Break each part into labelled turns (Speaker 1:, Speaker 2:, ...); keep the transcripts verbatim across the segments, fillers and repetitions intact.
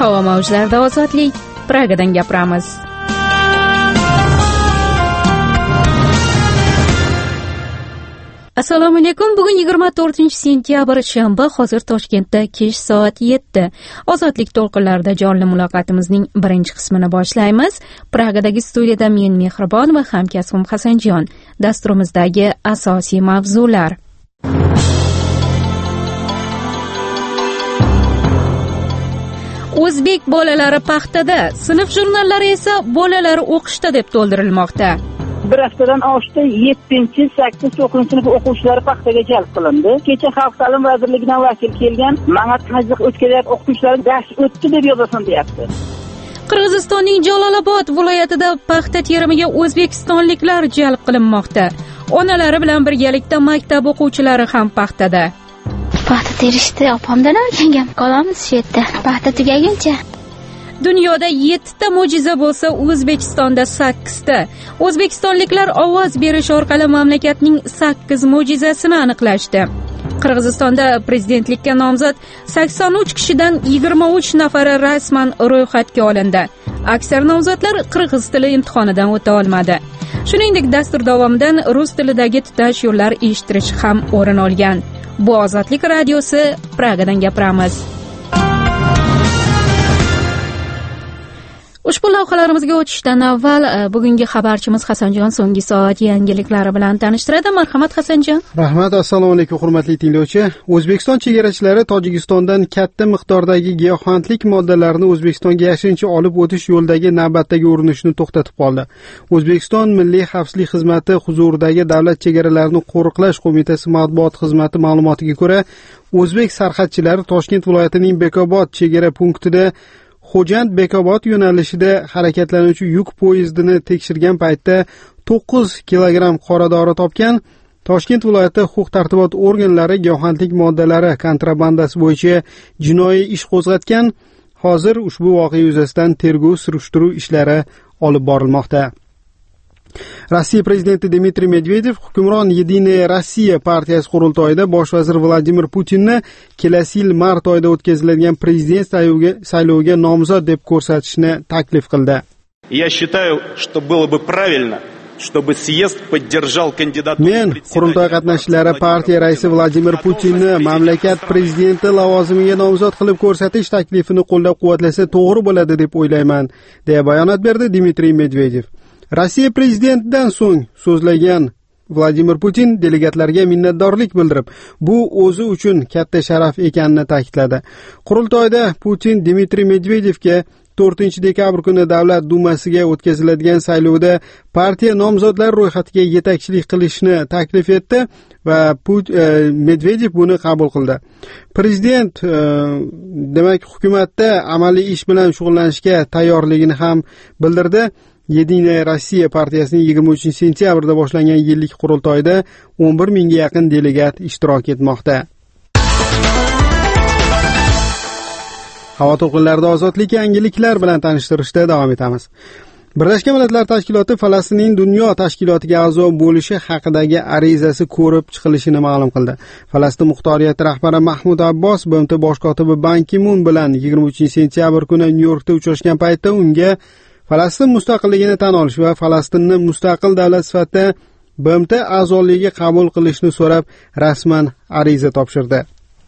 Speaker 1: Havo mavjlarida ozodlik, Pragadan gapiramiz. Assalomu alaykum. Bugun yigirma to'rtinchi sentyabr shanba, hozir Toshkentda kech soat yetti. Ozodlik to'lqinlarida jonli muloqotimizning birinchi qismini boshlaymiz. Pragadagi studiyada men Mehribon va hamkasbim Hasanjon. Dasturimizdagi asosiy mavzular: O'zbek bolalari paxtada, sinf jurnallari esa bolalar o'qishda deb to'ldirilmoqda.
Speaker 2: Bir haftadan oshdi yettinchi, sakkizinchi to'qqizinchi sinf o'quvchilari paxtaga jalb qilindi. Kecha Xalq ta'limi vazirligidan vakil kelgan, "Mana tajriba o'tkazayotgan o'qituvchilar dars o'tdi" deb yozasan deyapti.
Speaker 1: Qirg'izistonning Jalolobod viloyatida paxta terimiga o'zbekistonliklar jalb qilinmoqda. Onalari bilan birgalikda maktab o'quvchilari ham paxtada.
Speaker 3: Paxta terishni opamdan o'rgangan. Qolamiz shu yerda paxta tugaguncha.
Speaker 1: Dunyoda yettita mo'jiza bo'lsa, O'zbekistonda sakkizta. O'zbekistonliklar ovoz berish orqali mamlakatning sakkiz mo'jizasini aniqlashdi. Qirg'izistonda prezidentlikka nomzod sakson uch kishidan yigirma uch nafari rasman ro'yxatga olindi. Aksar nomzodlar qirg'iz tili imtihonidan o'ta olmadi. Shuningdek, dastur davomidan rus tilidagi tutash yo'llar eshittirish ham o'rin olgan. Bu Ozodlik radiosi, Pragadan gapiramiz. Ushbu lavhalarimizga o'tishdan avval bugungi xabarchimiz Hasanjon so'nggi soat yangiliklari bilan tanishtiradi. Marhamat Hasanjon.
Speaker 4: Rahmat, assalomu alaykum hurmatli tinglovchi. O'zbekiston chegarachilari Tojikistondan katta miqdordagi giyohvandlik moddalarini O'zbekistonga yashirincha olib o'tish yo'lidagi navbatdagi urinishni to'xtatib qoldi. O'zbekiston Milliy xavfsizlik xizmati huzuridagi Davlat chegaralarini qo'riqlash qo'mitasi matbuot xizmati ma'lumotiga ko'ra, o'zbek sarhadchilari Toshkent viloyatining Bekobod chegara punktida Xo'jand-Bekobod yo'nalishida harakatlanuvchi yuk poyezdini tekshirgan paytda to'qqiz kilogramm qora dori topgan. Toshkent viloyati huquq-tartibot organlari giyohvandlik moddalari kontrabandasi bo'yicha jinoiy ish qo'zg'atgan. Hozir ushbu voqea yuzasidan tergov-surishtiruv ishlari olib borilmoqda. Rossiya prezidenti Dmitriy Medvedev hukmron Yedinaya Rossiya partiyasi qurultoyida bosh vazir Vladimir Putinni kelasi yil mart oyida o'tkaziladigan prezident sayloviga nomzod deb ko'rsatishni taklif qildi.
Speaker 5: Я считаю, что было бы правильно, чтобы съезд поддержал кандидата.
Speaker 4: Men qurultoy qatnashchilari partiya raisi Vladimir Putinni mamlakat prezidenti lavozimiga nomzod qilib ko'rsatish taklifini qo'llab-quvvatlasa to'g'ri bo'ladi deb o'ylayman, deya bayonot berdi Dmitriy Medvedev. Rossiya prezidentidan so'ng so'zlagan Vladimir Putin delegatlarga minnatdorlik bildirib, bu o'zi uchun katta sharaf ekanini ta'kidladi. Qurultoyda Putin Dmitriy Medvedevga to'rtinchi dekabr kuni Davlat dumasiga o'tkaziladigan saylovda partiya nomzodlar ro'yxatiga yetakchilik qilishni taklif etdi va Medvedev buni qabul qildi. Prezident demak hukumatda amaliy ish bilan shug'ullanishga tayyorligini ham bildirdi. Yedinaya Rossiya partiyasining yigirma uchinchi sentyabrda boshlangan yillik qurultoyida o'n bir mingga yaqin delegat ishtirok etmoqda. Havo to'lqinlarida ozodlik yangiliklar bilan tanishtirishda davom etamiz. Birlashgan Millatlar Tashkiloti Falastinning dunyo tashkilotiga a'zo bo'lishi haqidagi arizasi ko'rib chiqilishini ma'lum qildi. Falastin muxtoriyati rahbari Mahmud Abbos B M T bosh kotibi Ban Ki-mun bilan yigirma uchinchi sentyabr kuni Nyu-Yorkda uchrashgan paytda unga Falastin mustaqilligini tan olish va Falastinni mustaqil davlat sifatida B M T a'zoligiga qabul qilishni so'rab rasman ariza topshirdi.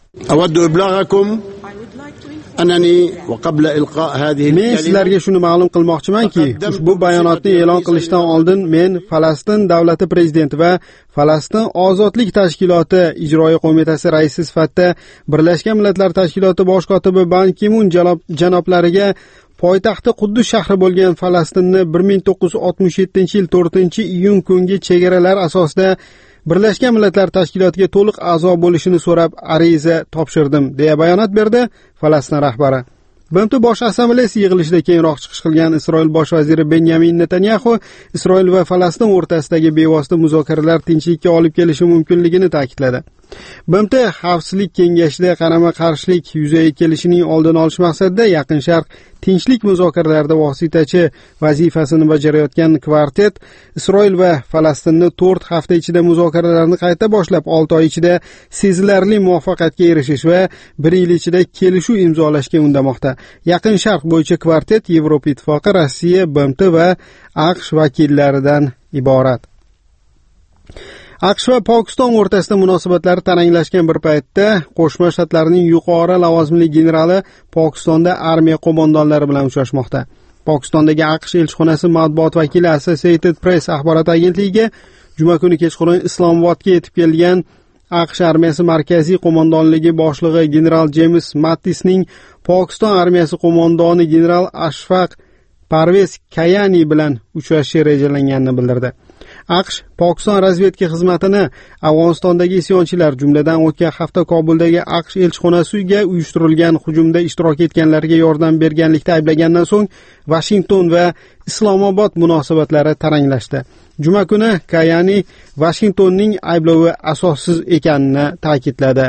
Speaker 4: Men sizlarga shuni ma'lum qilmoqchimanki, ushbu bayonotni e'lon qilishdan oldin men Falastin davlati prezidenti va Falastin ozodlik tashkiloti ijroiya qo'mitasi raisi sifatida Birlashgan Millatlar Tashkiloti bosh kotibi Ban Ki-mun janoblariga poytaxti Quddus shahri bo'lgan Falastinni bir ming to'qqiz yuz oltmish yettinchi yil to'rtinchi iyun kungi chegaralar asosida Birlashgan Millatlar Tashkilotiga to'liq a'zo bo'lishini so'rab ariza topshirdim, deya bayonot berdi Falastin rahbari. B M T bosh assambleyasi yig'ilishida keyinroq chiqish qilgan Isroil bosh vaziri Benyamin Netanyahu Isroil va Falastin o'rtasidagi bevosita muzokaralar tinchlikka olib kelishi mumkinligini ta'kidladi. B M T Xavfsizlik kengashida qarama-qarshilik yuzaga kelishining oldini olish maqsadida Yaqin Sharq tinchlik muzokaralarida vositachi vazifasini bajarayotgan kvartet Isroil va Falastinni to'rt hafta ichida muzokaralarni qayta boshlab, olti oy ichida sezilarli muvaffaqiyatga erishish va bir yil ichida kelishuv imzolashga undamoqda. Yaqin Sharq bo'yicha kvartet Yevropa Ittifoqi, Rossiya, B M T va AQSh vakillaridan iborat. AQSh va Pokiston o'rtasida munosabatlari taranglashgan bir paytda Qo'shma Shtatlarning yuqori lavozimli generali Pokistonda armiya qo'mondonlari bilan uchrashmoqda. Pokistondagi AQSh elchixonasi matbuot vakili Associated Press axborot agentligiga juma kuni kechqurun Islomobodga yetib kelgan AQSh armiyasi markaziy qo'mondonligi boshlig'i general James Mattisning Pokiston armiyasi qo'mondoni general Ashfaq Parvez Kayani bilan uchrashishi rejalanganini bildirdi. AQSh Pokiston razvedka xizmatini Afg'onistondagi isyonchilar, jumladan o'tgan hafta Kobuldagi AQSh elchixonasiga uyushtirilgan hujumda ishtirok etganlarga yordam berganlikda ayblagandan so'ng Washington va Islomobod munosabatlari taranglashdi. Juma kuni Kayani Washingtonning ayblovi asossiz ekanini ta'kidladi.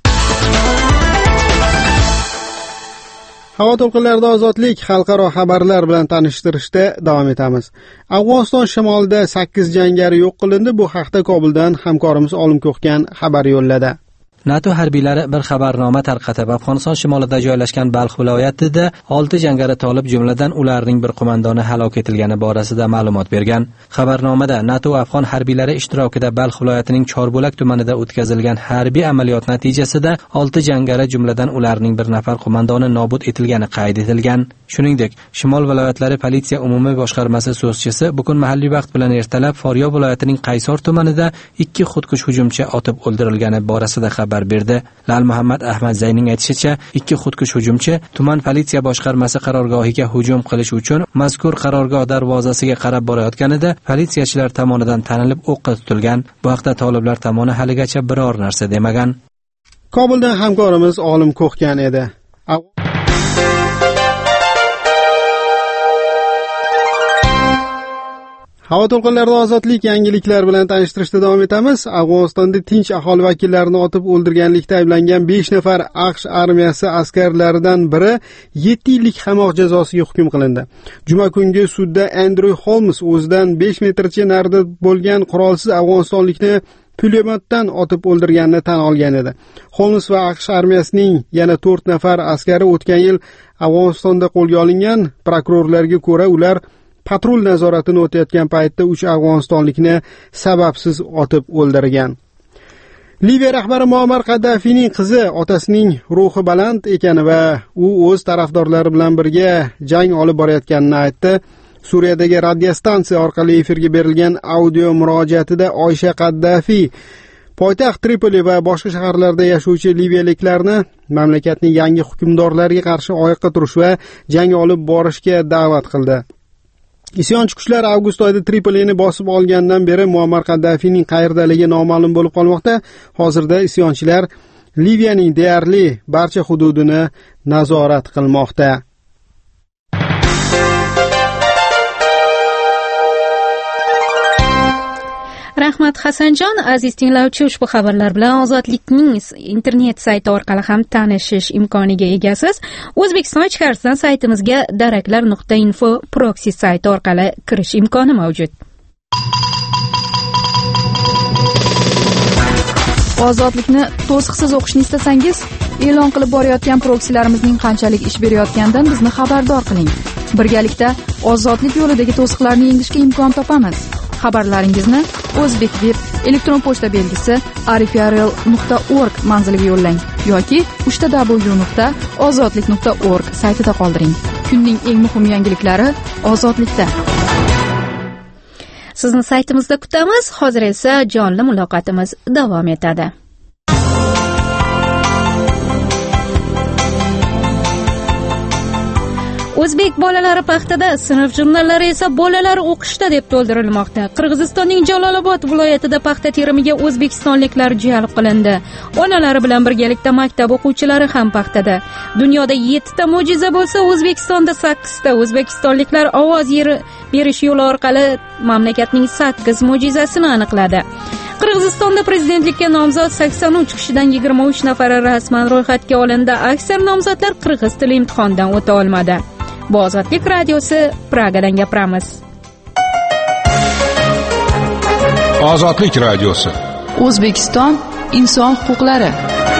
Speaker 4: Havo to'lqinlarida ozodlik xalqaro xabarlar bilan tanishtirishda davom etamiz. Afg'oniston shimolida sakkiz jangari yo'q qilindi. Bu haqda Kobuldan hamkorimiz Olim Ko'xgan xabar yo'lladi.
Speaker 6: NATO harbiylari bir xabarnoma tarqatib, Afg'oniston shimolida joylashgan Balx viloyatida olti jangari Tolib, jumladan ularning bir qo'mondoni halok etilgani borasida ma'lumot bergan. Xabarnomada NATO afg'on harbiylari ishtirokida Balx viloyatining Chorbo'lak tumanida o'tkazilgan harbiy amaliyot natijasida olti jangari, jumladan ularning bir nafar qo'mondoni nobud etilgani qayd etilgan. Shuningdek, Shimol viloyatlari politsiya umumiy boshqarmasi so'zchisi bugun mahalliy vaqt bilan ertalab Foryob viloyatining Qaysor tumanida ikki xudkush hujumchi otib o'ldirilgani borasida xabar berdi. Lal Muhammad Ahmad Zaynning aytishicha, ikki xudkush hujumchi tuman politsiya boshqarmasi qarorgohiga hujum qilish uchun mazkur qarorgoh darvozasiga qarab borayotganida politsiyachilar tomonidan tanilib o'qqa tutilgan. Bu haqda toliblar tomoni haligacha biror narsa demagan.
Speaker 4: Kobuldan hamkorimiz Olim Ko'xgan edi. Havo to'lqinlarida ozodlik yangiliklar bilan tanishtirishda davom etamiz. Afg'onistonda tinch aholi vakillarini otib o'ldirganlikda ayblangan besh nafar AQSh armiyasi askarlaridan biri yetti yillik qamoq jazosiga hukm qilindi. Juma kungi sudda Andrew Holmes o'zidan besh metrcha narida bo'lgan qurolsiz afg'onistonlikni pulemyotdan otib o'ldirganini tan olgan edi. Holmes va AQSh armiyasining yana to'rt nafar askari o'tgan yil Afg'onistonda qo'lga olingan. Prokurorlarga ko'ra, ular patrul nazoratini o'tayotgan paytda uch afg'onistonlikni sababsiz otib o'ldirgan. Liviya rahbari Muammar Qaddafiyning qizi otasining ruhi baland ekani va u o'z tarafdorlari bilan birga jang olib borayotganini aytdi. Suriyadagi radiostansiya orqali efirga berilgan audio murojaatida Oysha Qaddafiy poytaxt Tripoli va boshqa shaharlarda yashovchi liviyaliklarni mamlakatning yangi hukmdorlariga qarshi oyoqqa turish va jang olib borishga da'vat qildi. Isyonchi kuchlar avgust oyida Tripolini bosib olgandan beri Muammar Qaddafiyning qayerdaligi noma'lum bo'lib qolmoqda. Hozirda isyonchilar Liviyaning deyarli barcha hududini nazorat qilmoqda.
Speaker 1: Rahmat Hasanjon. Aziz tinglovchi, ushbu xabarlar bilan Ozodlikning internet sayti orqali ham tanishish imkoniga egasiz. O'zbekiston ichkarisidan saytimizga daraklar nuqta info proxy sayti orqali kirish imkoni mavjud.
Speaker 7: Ozodlikni to'siqsiz o'qishni istasangiz, e'lon qilib borayotgan proksilarimizning qanchalik ish berayotganidan bizni xabardor qiling. Birgalikda ozodlik yo'lidagi to'siqlarni yengishga imkon topamiz. Xabarlaringizni O'zbekvib elektron pochta belgisi arifiarel nuqta org manziliga yo'llang yoki uch w nuqta ozodlik nuqta org saytida qoldiring. Kunning eng muhim yangiliklari ozodlikda.
Speaker 1: Sizni saytimizda kutamiz. Hozir esa jonli muloqotimiz davom etadi. O'zbek bolalari paxtada, sinf jurnallari esa bolalar o'qishda deb to'ldirilmoqda. Qirg'izistonning Jalolobod viloyatida paxta terimiga o'zbekistonliklar jalb qilindi. Onalari bilan birgalikda maktab o'quvchilari ham paxtada. Dunyoda yetti ta mo'jiza bo'lsa, O'zbekistonda sakkiz ta. O'zbekistonliklar ovoz berish yo'li orqali mamlakatning sakkiz mo'jizasini aniqladi. Qirg'izistonda prezidentlikka nomzod sakson uch kishidan yigirma uch nafari rasman ro'yxatga olindi. Aksar nomzodlar qirg'iz tili imtihonidan o'ta olmadi. Bu Ozodlik radiosi, Pragadan gapiramiz.
Speaker 8: Ozodlik radiosi.
Speaker 7: O'zbekiston inson huquqlari.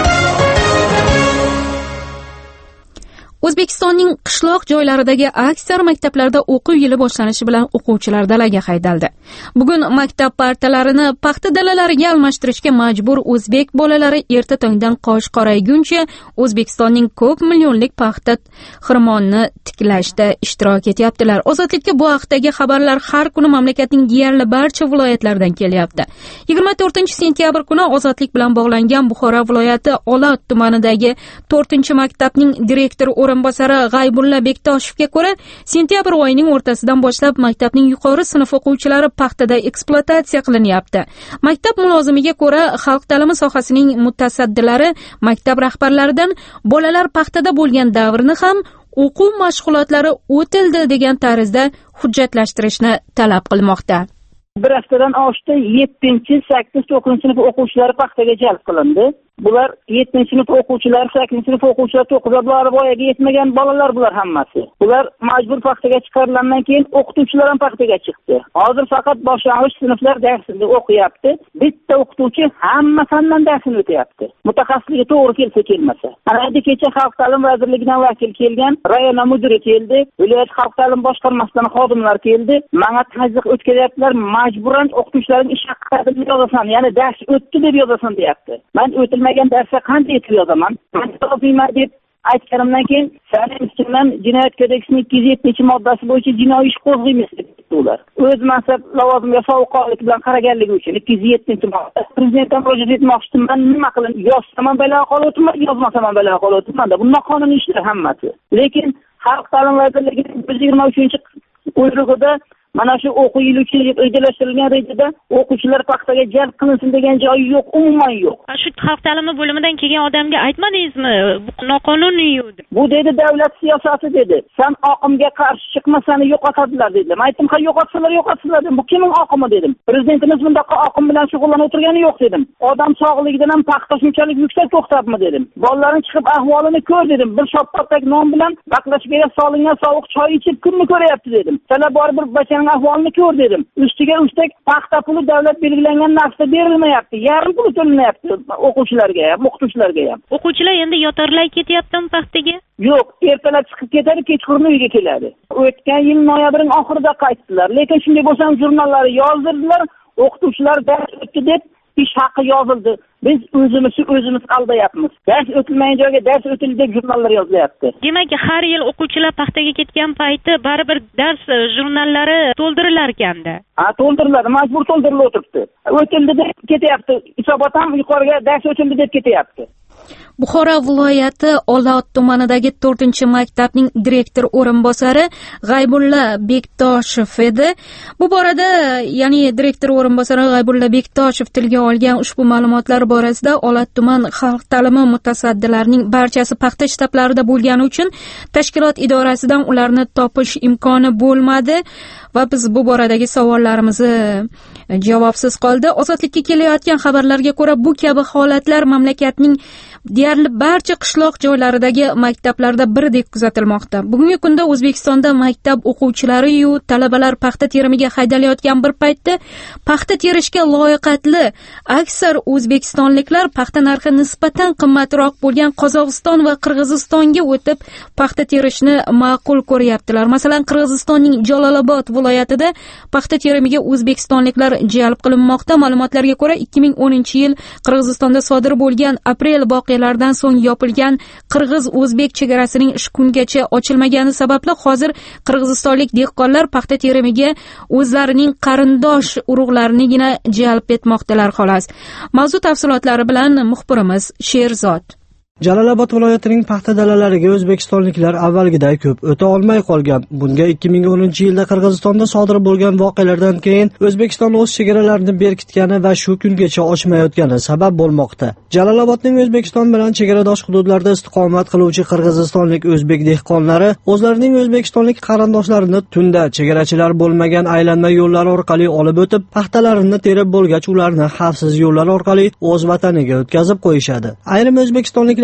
Speaker 1: O'zbekistonning qishloq joylaridagi aksar maktablarda o'quv yili boshlanishi bilan o'quvchilar dalaga haydaldi. Bugun maktab partalarini paxta dalalariga almashtirishga majbur o'zbek bolalari erta tongdan qosh qorayguncha O'zbekistonning ko'p millionlik paxta xirmonini tiklashda ishtirok etyaptilar. Ozodlikka bu haqdagi xabarlar har kuni mamlakatning deyarli barcha viloyatlaridan kelyapti. yigirma to'rtinchi sentyabr kuni Ozodlik bilan bog'langan Buxoro viloyati Olot tumanidagi to'rtinchi maktabning direktori o'rinbosari G'aybulla Bektoshevga ko'ra, sentyabr oyining o'rtasidan boshlab maktabning yuqori sinf o'quvchilari paxtada ekspluatatsiya qilinyapti. Maktab mulozimiga ko'ra, xalq ta'limi sohasining mutasaddilari maktab rahbarlaridan bolalar paxtada bo'lgan davrni ham o'quv mashg'ulotlari o'tildi degan tarzda hujjatlashtirishni talab qilmoqda.
Speaker 2: Bir haftadan oshdi yettinchi, sakkizinchi, to'qqizinchi sinf o'quvchilari paxtaga jalb qilindi. Bular yettinchi sinf o'quvchilari, sakkizinchi sinf o'quvchilari, to'qqizlari voyaga yetmagan bolalar bular hammasi. Bular majbur paxtaga chiqarilgandan keyin o'qituvchilar ham paxtaga chiqdi. Hozir faqat boshlang'ich sinflar darsini o'qiyapti. Bitta o'qituvchi hamma fandan darsini o'tyapti. Mutaxassisligi to'g'ri kelsa kelmasa. Ana endi kecha Xalq ta'limi vazirligidan vakil kelgan, rayon mudiri keldi, viloyat xalq ta'limi boshqarmasidan xodimlar keldi. Menga tazyiq o'tkazyaptilar, majburan o'qituvchilarning ish haqini yozasan, ya'ni dars o'tdi deb yozasan deyapti. Men o'tilmagan darsga qanday etib yozaman? Men yozmayman deb aytganimdan keyin sanin ustidan jinoyat kodeksining ikki yuz yettinchi moddasi bo'yicha jinoiy ish qo'zg'aymiz deb ular. O'z mansab lavozimiga sovuqqonlik bilan qaraganligi uchun ikki yuz yettinchi modda prezidentdan murojaat etmoqchi, men nima qilin? Yozsam ham balo qolibman, yozmasam ham balo qolibman. Bunday qonuniy ishlar hammasi. Lekin Xalq ta'limi vazirligining yigirma uchinchi buyrug'ida mana shu o'quv yili uchun rejalashtirilgan rejada o'quvchilar paxtaga jalb qilinsin degan joyi yo'q, umuman yo'q.
Speaker 9: Shu xalq ta'limi bo'limidan kelgan odamga aytmadingizmi? Bu noqonuniy dedi.
Speaker 2: Bu dedi davlat siyosati dedi. Sen oqimga qarshi chiqma, seni yo'qotadilar dedilar. Men aytdim, "Ha yo'qotsalar, yo'qotsalar" dedim. Bu kimning oqimi dedim. Prezidentimiz bundaqa oqim bilan shug'ullanib o'tirgani yo'q dedim. Odam sog'ligidan ham paxta shunchalik yuksak to'xtabmi dedim. Bolalarning chiqib ahvolini ko'r dedim. Bir shoptoqdagi non bilan baqlashga solingan sovuq choy ichib kunni ko'ryapti dedim. Sizlar bor bir bachani ahvolini ko'r dedim. Ustiga ustak paxta puli davlat belgilangan narxda berilmayapti. Yarim puli to'lanmayapti o'quvchilarga ham, o'qituvchilarga ham.
Speaker 9: O'quvchilar endi yotarlay ketyaptimi paxtaga?
Speaker 2: Yo'q, ertalab chiqib ketadi, kechqurun uyga keladi. O'tgan yil noyabrning oxirida qaytdilar. Lekin shunday bo'lsa ham jurnallari yozdirdilar, o'qituvchilar dars o'tdi deb ish haqi yozildi. Biz o'zimizni o'zimiz aldayapmiz. Dars o'tilmagan joyga dars o'tildi deb jurnallar yozilyapti.
Speaker 9: Demak, har yil o'quvchilar paxtaga ketgan payti baribir dars jurnallari to'ldirilar ekanda.
Speaker 2: Ha, to'ldiriladi, majbur to'ldirilib o'tiribdi. O'tildi deb ketyapti. Hisobot ham yuqoriga dars o'tildi deb ketyapti.
Speaker 1: Buxoro viloyati Olot tumanidagi to'rtinchi maktabning direktor o'rinbosari G'aybulla Bektoshev edi. Bu borada, ya'ni direktor o'rinbosari G'aybulla Bektoshev tilga olgan ushbu ma'lumotlar borasida Olot tuman xalq ta'limi mutasaddilarining barchasi paxta shtablarida bo'lgani uchun tashkilot idorasidan ularni topish imkoni bo'lmadi va biz bu boradagi savollarimizni javobsiz qoldi. Ozodlikka kelayotgan xabarlarga ko'ra, bu kabi holatlar mamlakatning deyarli barcha qishloq joylaridagi maktablarda birdek kuzatilmoqda. Bugungi kunda O'zbekistonda maktab o'quvchilari yu talabalar paxta terimiga haydalayotgan bir paytda paxta terishga loyiqatli aksar o'zbekistonliklar paxta narxi nisbatan qimmatroq bo'lgan Qozog'iston va Qirg'izistonga o'tib paxta terishni ma'qul ko'ryaptilar. Masalan, Qirg'izistonning Jalolobod viloyatida paxta terimiga o'zbekistonliklar jalb qilinmoqda. Ma'lumotlarga ko'ra, ikki ming o'ninchi yil Qirg'izistonda sodir bo'lgan aprel voqealaridan so'ng yopilgan qirg'iz-o'zbek chegarasining ish kungacha ochilmagani sababli hozir qirg'izistonlik dehqonlar paxta terimiga o'zlarining qarindosh urug'larinigina jalb etmoqdalar xolos. Mavzu tafsilotlari bilan muxbirimiz Sherzod.
Speaker 10: Jalolobod viloyatining paxta dalalariga o'zbekistonliklar avvalgiday ko'p o'ta olmay qolgan. Bunga ikki ming o'ninchi yilda Qirg'izistonda sodir bo'lgan voqealardan keyin O'zbekiston o'z chegaralarini berkitgani va shu kungacha ochmayotgani sabab bo'lmoqda. Jalolobodning O'zbekiston bilan chegaradosh hududlarda istiqomat qiluvchi qirg'izistonlik o'zbek dehqonlari o'zlarining o'zbekistonlik qarindoshlarini tunda chegarachilar bo'lmagan aylanma yo'llar orqali olib o'tib, paxtalarini terib bo'lgach, ularni xavfsiz yo'llar orqali o'z vataniga o'tkazib qo'yishadi. Ayrim o'zbekistonliklar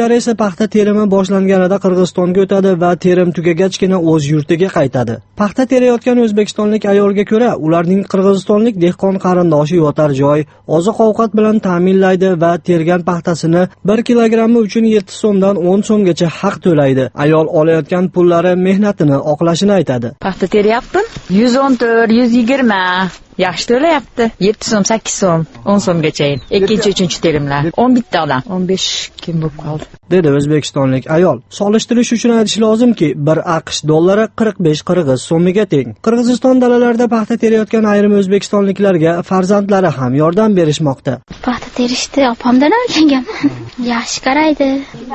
Speaker 10: o'zbeklari esa paxta terimi boshlanganida Qirg'izistonga o'tadi va terim tugagachgina o'z yurtiga qaytadi. Paxta terayotgan o'zbekistonlik ayolga ko'ra, ularning qirg'izistonlik dehqon qarindoshi yotar joy, oziq-ovqat bilan ta'minlaydi va tergan paxtasini bir kilogrammi uchun yetti so'mdan o'n so'mgacha haq to'laydi. Ayol olayotgan pullari mehnatini oqlashini aytadi.
Speaker 11: Paxta teryapman. yuz o'n to'rt, yuz yigirma yaxshi to'layapti. yetti so'm, sakkiz so'm, o'n so'mgacha. Ikkinchi, uchinchi terimlar. o'n bitta odam, o'n besh kun bo'lib qoldi.
Speaker 10: Dedi o'zbekistonlik ayol. Solishtirish uchun aytish lozimki, bir AQSh dollari qirq besh qirg'iz so'miga teng. Qirg'iziston dalalarida paxta terayotgan ayrim o'zbekistonliklarga farzandlari ham yordam berishmoqda.
Speaker 3: Paxta terishni opamdan o'rgangan. Yaxshi qaraydi.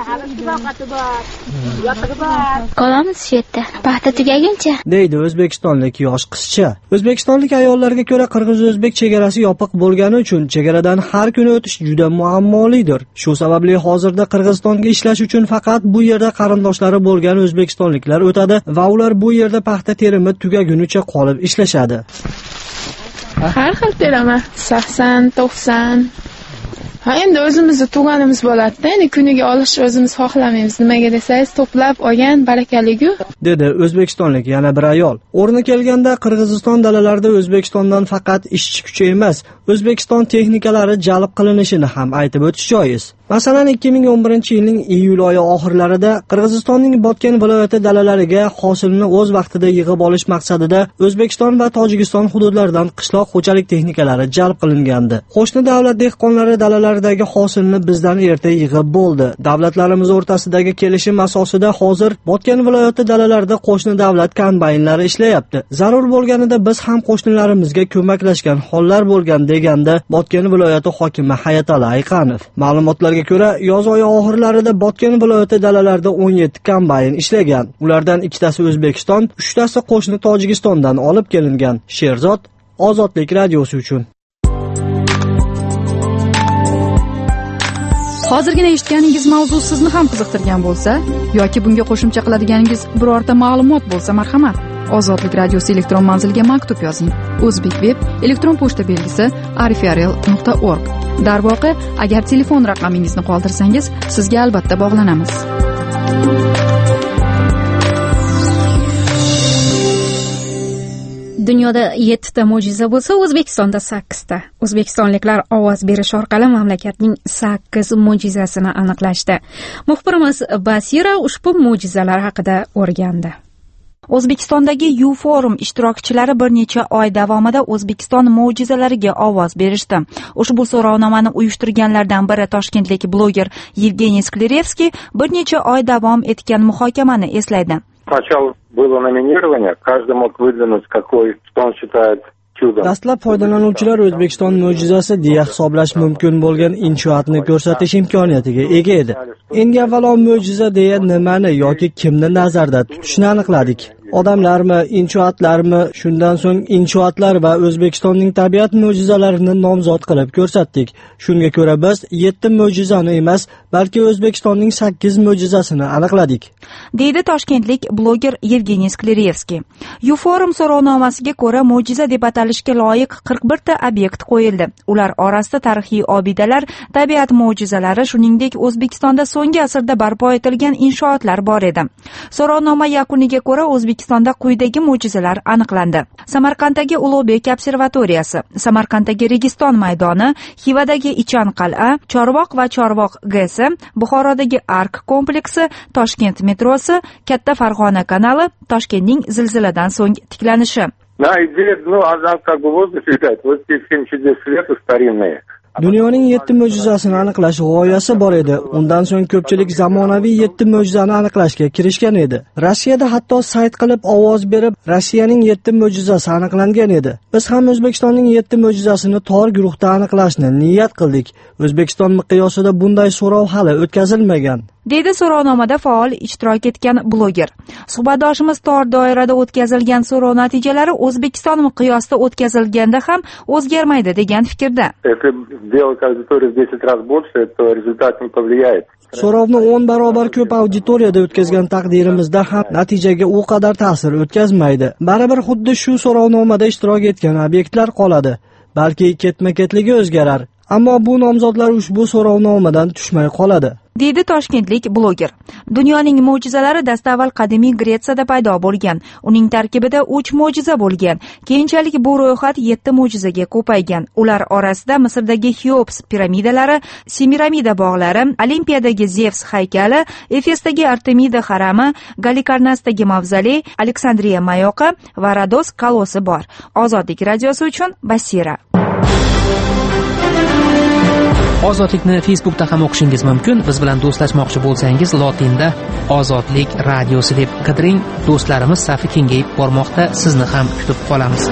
Speaker 3: Qolamiz shu yerda. Paxta tugaguncha.
Speaker 10: Deydi o'zbekistonlik yosh qizcha. O'zbekistonlik ayollarga ko'ra qirg'iz-o'zbek chegarasi yopiq bo'lgani uchun chegaradan har kuni o'tish juda muammolidir. Shu sababli hozirda Qirg'izistonga ishlash uchun faqat bu yerda qarindoshlari bo'lgan o'zbekistonliklar o'tadi va ular bu yerda paxta terimi tugagunicha qolib ishlashadi.
Speaker 12: Har xil teraman. sakson, to'qson. Ha, endi o'zimizni tuganimiz bo'ladi-da, endi kuniga olish o'zimiz xohlamaymiz. Nimaga desangiz, to'plab olgan barakaligu.
Speaker 10: Dedi o'zbekistonlik yana bir ayol. O'rni kelganda Qirg'iziston dalalarida O'zbekistondan faqat ishchi kuchi emas, O'zbekiston texnikalari jalb qilinishini ham aytib o'tish joiz. Masalan, ikki ming o'n birinchi yilning iyul oyi oxirlarida Qirg'izistonning Botken viloyati dalalariga hosilni o'z vaqtida yig'ib olish maqsadida O'zbekiston va Tojikiston hududlaridan qishloq xo'jalik texnikalari jalb qilingandi. Qo'shni davlat dehqonlari dalalaridagi hosilni bizdan erta yig'ib bo'ldi. Davlatlarimiz o'rtasidagi kelishim asosida hozir Botken viloyati dalalarida qo'shni davlat kombaynlari ishlayapti. Zarur bo'lganida biz ham qo'shnilarimizga ko'maklashgan hollar bo'lgan deganda Botken viloyati hokimi Hayatali Ayqanov. Ma'lumotlarga ko'ra, yoz oyi oxirlarida Botken viloyati dalalarida o'n yetti kombayn ishlagan. Ulardan ikkitasi O'zbekiston, uchtasi qo'shni Tojikistondan olib kelingan. Sherzod, Ozodlik radiosi uchun.
Speaker 7: Hozirgina eshitganingiz mavzu sizni ham qiziqtirgan bo'lsa yoki bunga qo'shimcha qiladiganingiz birorta ma'lumot bo'lsa, marhamat, Ozodlik radiosi elektron manziliga maktub yozing. O'zbekveb elektron pochta belgisi arifrl nuqta org. Darvoqe, agar telefon raqamingizni qoldirsangiz, sizga albatta bog'lanamiz.
Speaker 1: Dunyoda yettita mo'jiza bo'lsa, O'zbekistonda sakkizta. O'zbekistonliklar ovoz berish orqali mamlakatning sakkiz mo'jizasini aniqlashdi. Muxbirimiz Basira ushbu mo'jizalar haqida o'rgandi.
Speaker 13: O'zbekistondagi U-Forum ishtirokchilari bir necha oy davomida O'zbekiston mo'jizalariga ovoz berishdi. Ushbu so'rovnomani uyushtirganlardan biri toshkentlik bloger Yevgeniy Sklerevskiy bir necha oy davom etgan muhokamani eslaydi.
Speaker 14: Сначала было номинирование, каждый мог выдвинуть какой, что он считает чудом.
Speaker 10: Dastlab foydalanuvchilar O'zbekiston mo'jizasi deya hisoblash mumkin bo'lgan inshootni ko'rsatish imkoniyatiga ega edi. Eng avvalo mo'jiza deya nimani yoki kimni nazarda tutishni aniqladik. Odamlarmi, inshootlarmi? Shundan so'ng inshootlar va O'zbekistonning tabiat mo'jizalarini nomzod qilib ko'rsatdik. Shunga ko'ra biz yetti mo'jizani emas, balki O'zbekistonning sakkiz mo'jizasini aniqladik.
Speaker 13: Deydi toshkentlik bloger Yevgeniy Sklerevskiy. U-Forum so'rovnomasiga ko'ra mo'jiza deb atalishga loyiq qirq bir ta obyekt qo'yildi. Ular orasida tarixiy obidalar, tabiat mo'jizalari, shuningdek O'zbekistonda so'nggi asrda barpo etilgan inshootlar bor edi. So'rovnoma yakuniga ko'ra O'zbekistonda quyidagi mo'jizalar aniqlandi. Samarqanddagi Ulug'bek observatoriyasi, Samarqanddagi Registon maydoni, Xivadagi Ichan qal'a, Chorvoq va Chorvoq G S, Buxorodagi Ark kompleksi, Toshkent metrosi, Katta Farg'ona kanali, Toshkentning zilziladan so'ng tiklanishi.
Speaker 14: Да, идея, ну, она как бы в воздухе летает. Вот эти семь чудес света старинные.
Speaker 10: Dunyoning yetti mo'jizasini aniqlash g'oyasi bor edi. Undan so'ng ko'pchilik zamonaviy yetti mo'jizani aniqlashga kirishgan edi. Rossiyada hatto sayt qilib ovoz berib, Rossiyaning yetti mo'jizasi aniqlangan edi. Biz ham O'zbekistonning yetti mo'jizasini tor guruhda aniqlashni niyat qildik. O'zbekiston miqyosida bunday so'rov hali o'tkazilmagan.
Speaker 13: Deydi so'rovnomada faol ishtirok etgan bloger. Suhbatdoshimiz tor doirada o'tkazilgan so'rov natijalari O'zbekiston miqyosida o'tkazilganda ham o'zgarmaydi degan fikrda.
Speaker 10: So'rovni o'n barobar ko'p auditoriyada o'tkazgan taqdirimizda ham natijaga u qadar ta'sir o'tkazmaydi. Baribir xuddi shu so'rovnomada ishtirok etgan obyektlar qoladi. Balki ketma-ketligi o'zgarar. Ammo bu nomzodlar ushbu so'rovnomadan tushmay qoladi.
Speaker 13: deydi toshkentlik bloger. Dunyoning mo'jizalari dastavval qadimiy Gretsiyada paydo bo'lgan. Uning tarkibida uch mo'jiza bo'lgan. Keyinchalik bu ro'yxat yetti mo'jizaga ko'paygan. Ular orasida Misrdagi Xeops piramidalari, Semiramida bog'lari, Olimpiyadagi Zevs haykali, Efesdagi Artemida harami, Galikarnasdagi mavzoley, Aleksandriya mayoqi va Rodos kolosi bor. Ozodlik radiosi uchun Basira.
Speaker 15: Ozodlikni Facebookda ham o'qishingiz mumkin. Biz bilan do'stlashmoqchi bo'lsangiz, lotinda Ozodlik radiosi deb qidiring. Do'stlarimiz safi kengayib bormoqda. Sizni ham kutib qolamiz.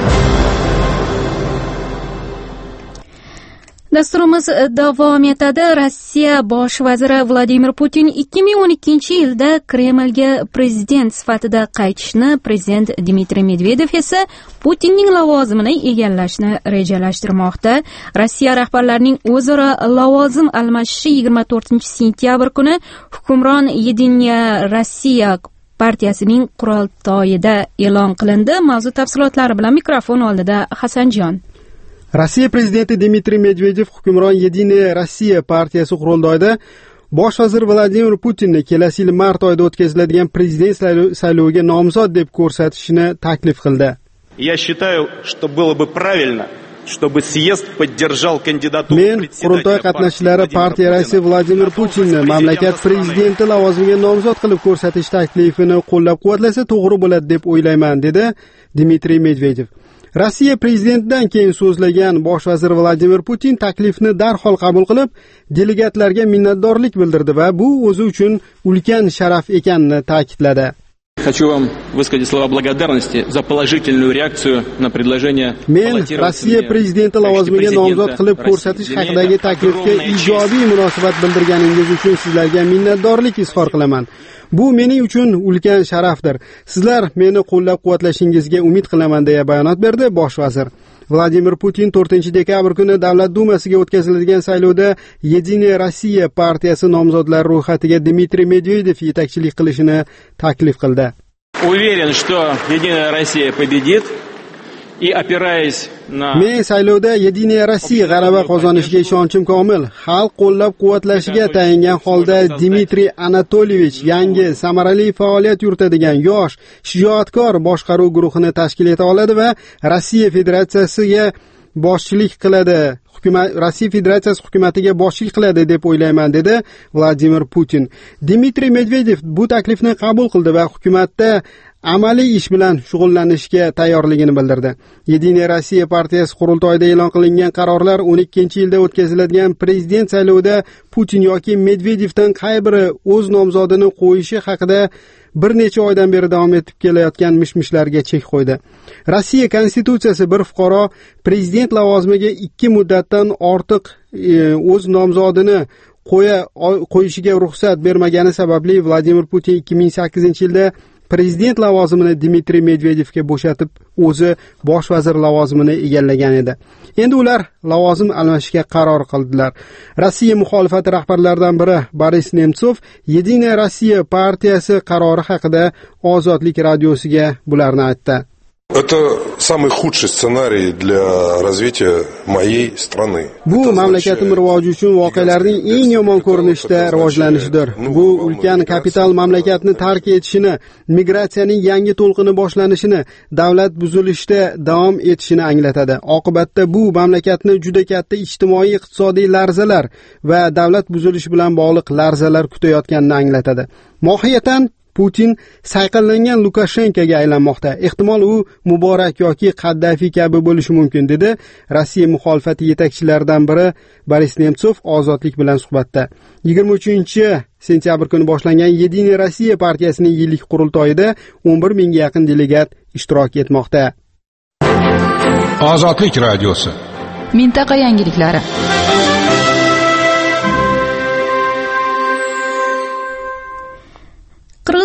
Speaker 1: Dasturimiz davom etadi. Rossiya bosh vaziri Vladimir Putin ikki ming o'n ikkinchi yilda Kremlga prezident sifatida qaytishni, prezident Dmitriy Medvedev esa Putinning lavozimini egallashni rejalashtirmoqda. Rossiya rahbarlarining o'zaro lavozim almashishi yigirma to'rtinchi sentyabr kuni hukmron Yediniya Rossiya partiyasining qurultoyida e'lon qilindi. Mavzu tafsilotlari bilan mikrofon oldida Hasanjon.
Speaker 4: Rossiya prezidenti Dmitriy Medvedev hukmron Yediniya Rossiya partiyasi qurultoyida bosh vazir Vladimir Putinni kelasi yil mart oyida o'tkaziladigan prezident sayloviga nomzod deb ko'rsatishni taklif qildi.
Speaker 5: Я считаю, что было бы правильно, чтобы съезд поддержал кандидатуру
Speaker 4: Men qurultoy qatnashchilari partiya raisi Vladimir Putinni mamlakat prezidenti lavozimiga nomzod qilib ko'rsatish taklifini qo'llab-quvvatlasa to'g'ri bo'ladi deb o'ylayman, dedi Dmitriy Medvedev. Rossiya prezidentidan keyin so'zlagan bosh vazir Vladimir Putin taklifni darhol qabul qilib, delegatlarga minnatdorlik bildirdi va bu o'zi uchun ulkan sharaf ekanini ta'kidladi.
Speaker 16: Хочу вам высказать слова благодарности за положительную реакцию на предложение.
Speaker 4: Men Rossiya prezidenti lavozimiga nomzod qilib ko'rsatish haqidagi taklifga ijobiy munosabat bildirganingiz uchun sizlarga minnatdorlik izhor qilaman. Bu mening uchun ulkan sharafdir. Sizlar meni qo'llab-quvvatlashingizga umid qilaman, deya bayonot berdi bosh vazir. Vladimir Putin to'rtinchi dekabr kuni Davlat dumasiga o'tkaziladigan saylovda Yediniya Rossiya partiyasi nomzodlari ro'yxatiga Dmitriy Medvedev yetakchilik qilishini taklif qildi.
Speaker 16: Уверен, что Единая Россия победит. И опираясь на
Speaker 4: Men saylovda Yediniya Rossiya g'alaba qozonishiga ishonchim komil. Xalq qo'llab-quvvatlashiga tayangan holda Dmitriy Anatolyevich yangi samarali faoliyat yuritadigan yosh, shijoatkor boshqaruv guruhini tashkil eta oladi va Rossiya Federatsiyasiga boshchilik qiladi. Hukumat Rossiya Federatsiyasi hukumatiga boshchilik qiladi deb o'ylayman, dedi Vladimir Putin. Dmitriy Medvedev bu taklifni qabul qildi va hukumatda amaliy ish bilan shug'ullanishga tayyorligini bildirdi. Yediniya Rossiya partiyasi qurultoyida e'lon qilingan qarorlar o'n ikkinchi yilda o'tkaziladigan prezident saylovida Putin yoki Medvedevdan qay biri o'z nomzodini qo'yishi haqida bir necha oydan beri davom etib kelayotgan mishmishlarga chek qo'ydi. Rossiya konstitutsiyasi bir fuqaro prezident lavozimiga ikki muddatdan ortiq e, o'z nomzodini qo'ya qo'yishiga ruxsat bermagani sababli Vladimir Putin ikki ming sakkizinchi yilda prezident lavozimini Dmitriy Medvedevga bo'shatib, o'zi bosh vazir lavozimini egallagan edi. Endi ular lavozim almashishga qaror qildilar. Rossiya muxolifati rahbarlaridan biri Boris Nemtsov Yediniya Rossiya partiyasi qarori haqida Ozodlik radiosiga bularni aytdi.
Speaker 8: Это самый худший сценарий для развития моей страны.
Speaker 4: Bu mamlakatim rivoji uchun voqealarning eng yomon ko'rinishda rivojlanishidir. Bu ulkan kapital mamlakatni tark etishini, migratsiyaning yangi to'lqini boshlanishini, davlat buzilishda davom etishini anglatadi. Oqibatda bu mamlakatni juda katta ijtimoiy iqtisodiy larzalar va davlat buzilishi bilan bog'liq larzalar kutayotganini anglatadi. Mohiyatan Putin sayqallangan Lukashenkoga aylanmoqda. Ehtimol u Muborak yoki Qaddafi kabi bo'lishi mumkin, dedi Rossiya muxolifati yetakchilaridan biri Boris Nemtsov Ozodlik bilan suhbatda. yigirma uchinchi sentyabr kuni boshlangan Yediniya Rossiya partiyasining yillik qurultoyida o'n bir mingga yaqin delegat ishtirok etmoqda.
Speaker 8: Ozodlik radiosi.
Speaker 7: Mintaqa yangiliklari.
Speaker 1: Qirg'izistonda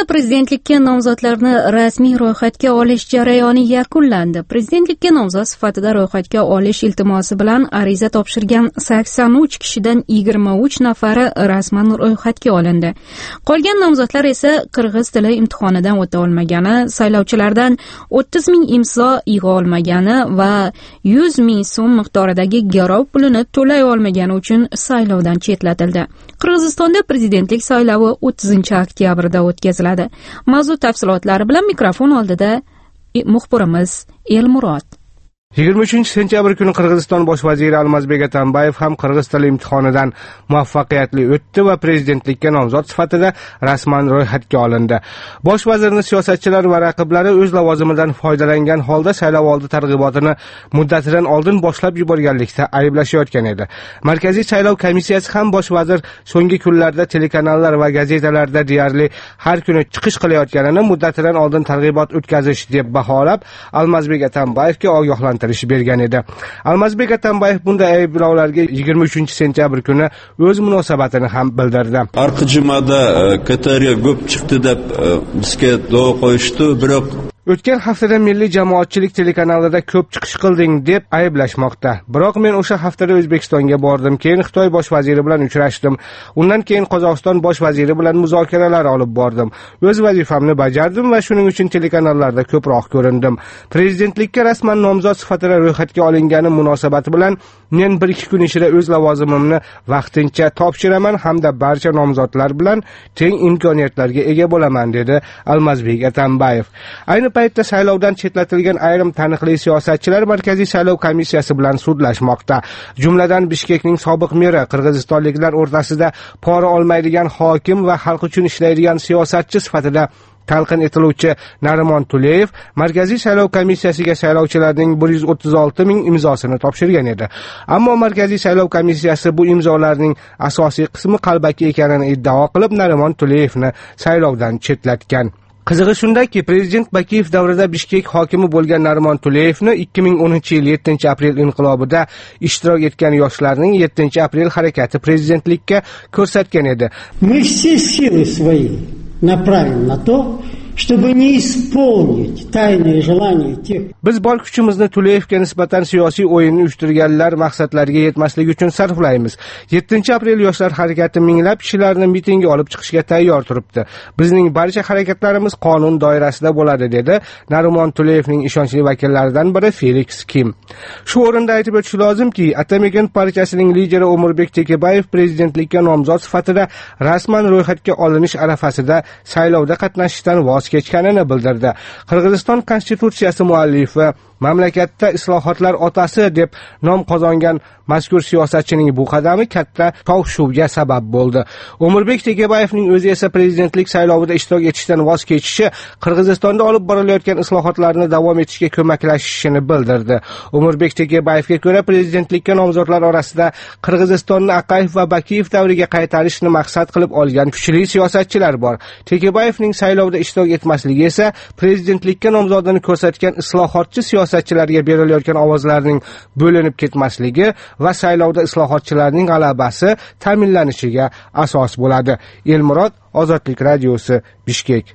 Speaker 1: Qirg'izistonda prezidentlikka nomzodlarni rasmiy ro'yxatga olish jarayoni yakunlandi. Prezidentlikka nomzod sifatida ro'yxatga olish iltimosi bilan ariza topshirgan sakson uch kishidan yigirma uch nafari rasman ro'yxatga olindi. Qolgan nomzodlar esa qirg'iz tili imtihonidan o'ta olmagani, saylovchilardan o'ttiz ming imzo yig'a olmagani va yuz ming so'm miqdoridagi garov pulini to'lay olmagani uchun saylovdan chetlatildi. Qirg'izistonda prezidentlik saylovi o'ttizinchi oktyabrda o'tkaziladi. Mavzu tafsilotlari bilan mikrofon oldida muxbirimiz Elmurod.
Speaker 17: yigirma uchinchi sentyabr kuni Qirg'iziston bosh vaziri Almazbek Atambayev ham qirg'iz tili imtihonidan muvaffaqiyatli o'tdi va prezidentlikka nomzod sifatida rasman ro'yxatga olindi. Bosh vazirning siyosatchilar va raqiblari o'z lavozimidan foydalangan holda saylovoldi targ'ibotini muddatidan oldin boshlab yuborganlikda ayblashayotgan edi. Markaziy saylov komissiyasi ham bosh vazir so'nggi kunlarda telekanallar va gazetalarda deyarli har kuni chiqish qilayotganini muddatidan oldin targ'ibot o'tkazish deb baholab, Almazbek Atambayevga ogohlantirish bergan edi. Almazbek Atambayev bunday ayblovlarga yigirma uchinchi sentyabr kuni o'z munosabatini ham bildirdi.
Speaker 18: Arqijimada Katariya ko'p chiqdi deb bizga duo qo'yishdi, biroq
Speaker 17: o'tgan haftada Milliy jamoatchilik telekanalida ko'p chiqish qilding deb ayblashmoqda. Biroq men o'sha haftada O'zbekistonga bordim, keyin Xitoy bosh vaziri bilan uchrashdim. Undan keyin Qozog'iston bosh vaziri bilan muzokaralar olib bordim. O'z vazifamni bajardim va shuning uchun telekanallarda ko'proq ko'rindim. Prezidentlikka rasman nomzod sifatida ro'yxatga olingani munosabati bilan men bir ikki kun ichida o'z lavozimimni vaqtincha topshiraman hamda barcha nomzodlar bilan teng imkoniyatlarga ega bo'laman, dedi Almazbek Atambayev. Ayni paytda saylovdan chetlatilgan ayrim taniqli siyosatchilar Markaziy saylov komissiyasi bilan sudlashmoqda. Jumladan Bishkekning sobiq meri, qirg'izistonliklar o'rtasida pora olmaydigan hokim va xalq uchun ishlaydigan siyosatchi sifatida talqin etiluvchi Narimon Tuleyev Markaziy saylov komissiyasiga saylovchilarning bir yuz o'ttiz olti ming imzosini topshirgan edi. Ammo Markaziy saylov komissiyasi bu imzolarning asosiy qismi qalbaki ekanini iddao qilib, Narimon Tuleyevni saylovdan chetlatgan. Qizig'i shundaki, prezident Bakiyev davrida Bishkek hokimi bo'lgan Narimon Tuleyevni ikki ming o'ninchi yil yettinchi aprel inqilobida ishtirok etgan yoshlarning yettinchi aprel harakati prezidentlikka ko'rsatgan edi.
Speaker 19: Мы все силы свои направим на то, чтобы не исполнить tayinli желания тех.
Speaker 17: Biz bor kuchimizni Tuleyevga nisbatan siyosiy o'yinni uyushtirganlar maqsadlariga yetmaslik uchun sarflaymiz. yettinchi aprel yoshlar harakati minglab kishilarni mitingga olib chiqishga tayyor turibdi. Bizning barcha harakatlarimiz qonun doirasida bo'ladi, dedi Narimon Tuleyevning ishonchli vakillaridan biri Felix Kim. Shu o'rinda aytib o'tish lozimki, Atamagan partiyasining lideri O'murbek Tekebayev prezidentlikka nomzod sifatida rasman ro'yxatga olinish arafasida saylovda qatnashishdan voz kechganini bildirdi. Qirg'iziston konstitutsiyasi muallifi, mamlakatda islohotlar otasi deb nom qozongan mazkur siyosatchining bu qadami katta shov-shuvga sabab bo'ldi. O'murbek Tekebayevning o'zi esa prezidentlik saylovida ishtirok etishdan voz kechishi Qirg'izistonda olib borilayotgan islohotlarni davom etishga ko'maklashishini bildirdi. O'murbek Tekebayevga ko'ra, prezidentlikka nomzodlar orasida Qirg'izistonni Aqayev va Bakiyev davriga qaytarishni maqsad qilib olgan kuchli siyosatchilar bor. Tekebayevning saylovda ishtirok etmasligi esa prezidentlikka nomzodini ko'rsatgan islohotchi siyosatchilarga berilayotgan ovozlarning bo'linib ketmasligi va saylovda islohotchilarning g'alabasi ta'minlanishiga asos bo'ladi. Elmurod, Ozodlik radiosi, Bishkek.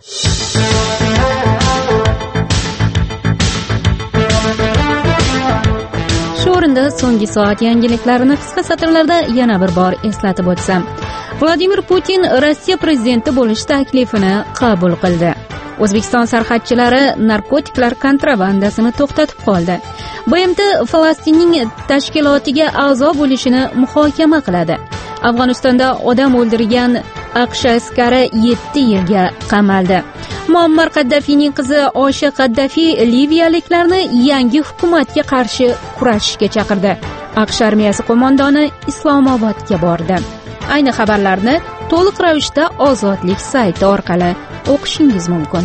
Speaker 1: Shu o'rinda so'nggi soat yangiliklarini qisqa satrlarda yana bir bor eslatib o'tsam. Vladimir Putin Rossiya prezidenti bo'lish taklifini qabul qildi. O'zbekiston sarhadchilari narkotiklar kontrabandasini to'xtatib qoldi. B M T Falastinning tashkilotiga a'zo bo'lishini muhokama qiladi. Afg'onistonda odam o'ldirgan AQSh askari yetti yilga qamaldi. Muammar Qaddafiyning qizi Osha Qaddafi liviyaliklarni yangi hukumatga qarshi kurashishga chaqirdi. AQSh armiyasi qo'mondoni Islomobodga bordi. Ayni xabarlarni to'liq ravishda Ozodlik sayti orqali o'qishingiz mumkin.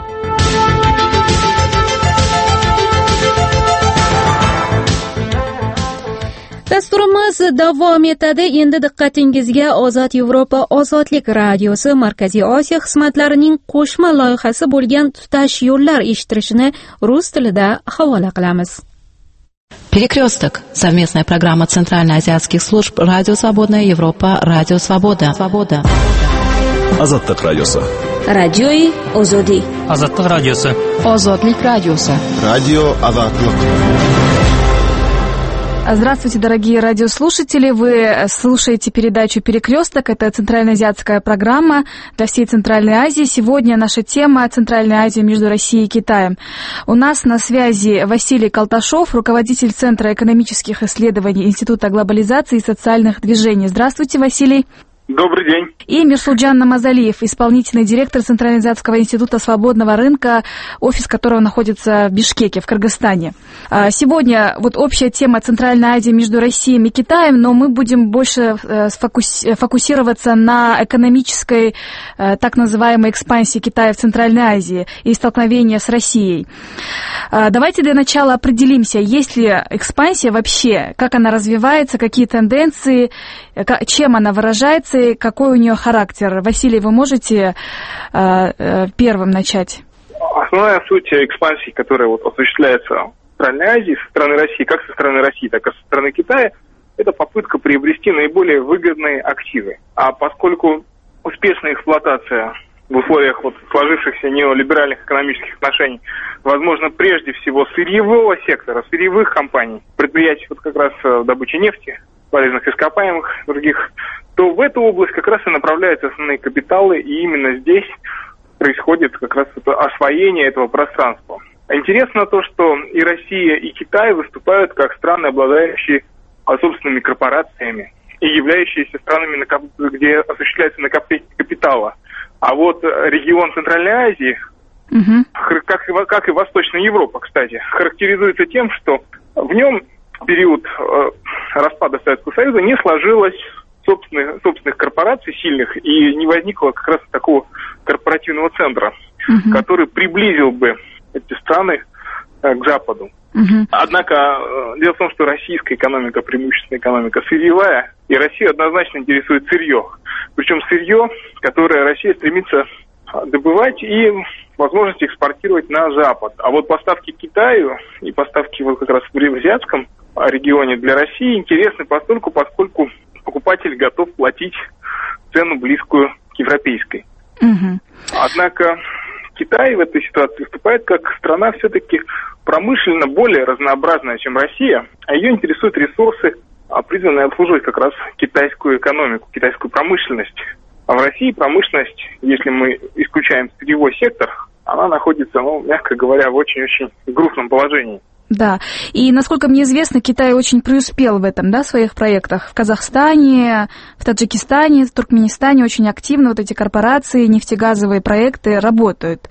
Speaker 1: Dasturimiz davom etadi. Endi diqqatingizga Ozod Yevropa Ozodlik radiosi Markaziy Osiyo xizmatlarining qo'shma loyihasi bo'lgan tutash yo'llar eshittirishini rus tilida havola qilamiz.
Speaker 20: Перекресток. Совместная программа Центральноазиатских служб Радио Свободная Европа, Радио Свобода. Свобода.
Speaker 21: Азаттык радиосы.
Speaker 1: Радиои Озоди.
Speaker 15: Озодlik radiosi.
Speaker 7: Ozodlik radiosi.
Speaker 21: Radio Ozodlik.
Speaker 7: Здравствуйте, дорогие радиослушатели. Вы слушаете передачу «Перекресток». Это центральноазиатская программа для всей Центральной Азии. Сегодня наша тема «Центральная Азия между Россией и Китаем». У нас на связи Василий Колташов, руководитель Центра экономических исследований Института глобализации и социальных движений. Здравствуйте, Василий.
Speaker 22: Добрый день.
Speaker 7: И Мирсулджан Намазалиев, исполнительный директор Центральноазиатского института свободного рынка, офис которого находится в Бишкеке, в Кыргызстане. Сегодня вот общая тема Центральная Азия между Россией и Китаем, но мы будем больше фокусироваться на экономической так называемой экспансии Китая в Центральной Азии и столкновения с Россией. Давайте для начала определимся, есть ли экспансия вообще, как она развивается, какие тенденции, чем она выражается, какой у нее характер. Василий, вы можете э, э, первым начать?
Speaker 22: Основная суть экспансии, которая вот осуществляется в Центральной Азии со стороны России, как со стороны России, так и со стороны Китая, это попытка приобрести наиболее выгодные активы. А поскольку успешная эксплуатация в условиях вот сложившихся неолиберальных экономических отношений возможно прежде всего сырьевого сектора, сырьевых компаний, предприятий вот как раз добычи нефти, полезных ископаемых, других, то в эту область как раз и направляются основные капиталы, и именно здесь происходит как раз это освоение этого пространства. Интересно то, что и Россия, и Китай выступают как страны, обладающие собственными корпорациями и являющиеся странами, где осуществляется накопление капитала. А вот регион Центральной Азии, угу. как, и, как и Восточная Европа, кстати, характеризуется тем, что в нем в период э, распада Советского Союза не сложилось собственных, собственных корпораций сильных и не возникло как раз такого корпоративного центра, угу. который приблизил бы эти страны э, к Западу. Угу. Однако э, дело в том, что российская экономика, преимущественно экономика сырьевая, и Россию однозначно интересует сырье. Причем сырье, которое Россия стремится добывать и возможность экспортировать на Запад. А вот поставки Китаю и поставки вот как раз в азиатском регионе для России интересны постольку, поскольку покупатель готов платить цену близкую к европейской. Угу. Однако Китай в этой ситуации выступает как страна все-таки промышленно более разнообразная, чем Россия, а ее интересуют ресурсы, призванные обслуживать как раз китайскую экономику, китайскую промышленность. А в России промышленность, если мы исключаем сырьевой сектор, она находится, ну, мягко говоря, в очень-очень грустном положении.
Speaker 7: Да, и, насколько мне известно, Китай очень преуспел в этом, да, в своих проектах. В Казахстане, в Таджикистане, в Туркменистане очень активно вот эти корпорации, нефтегазовые проекты работают.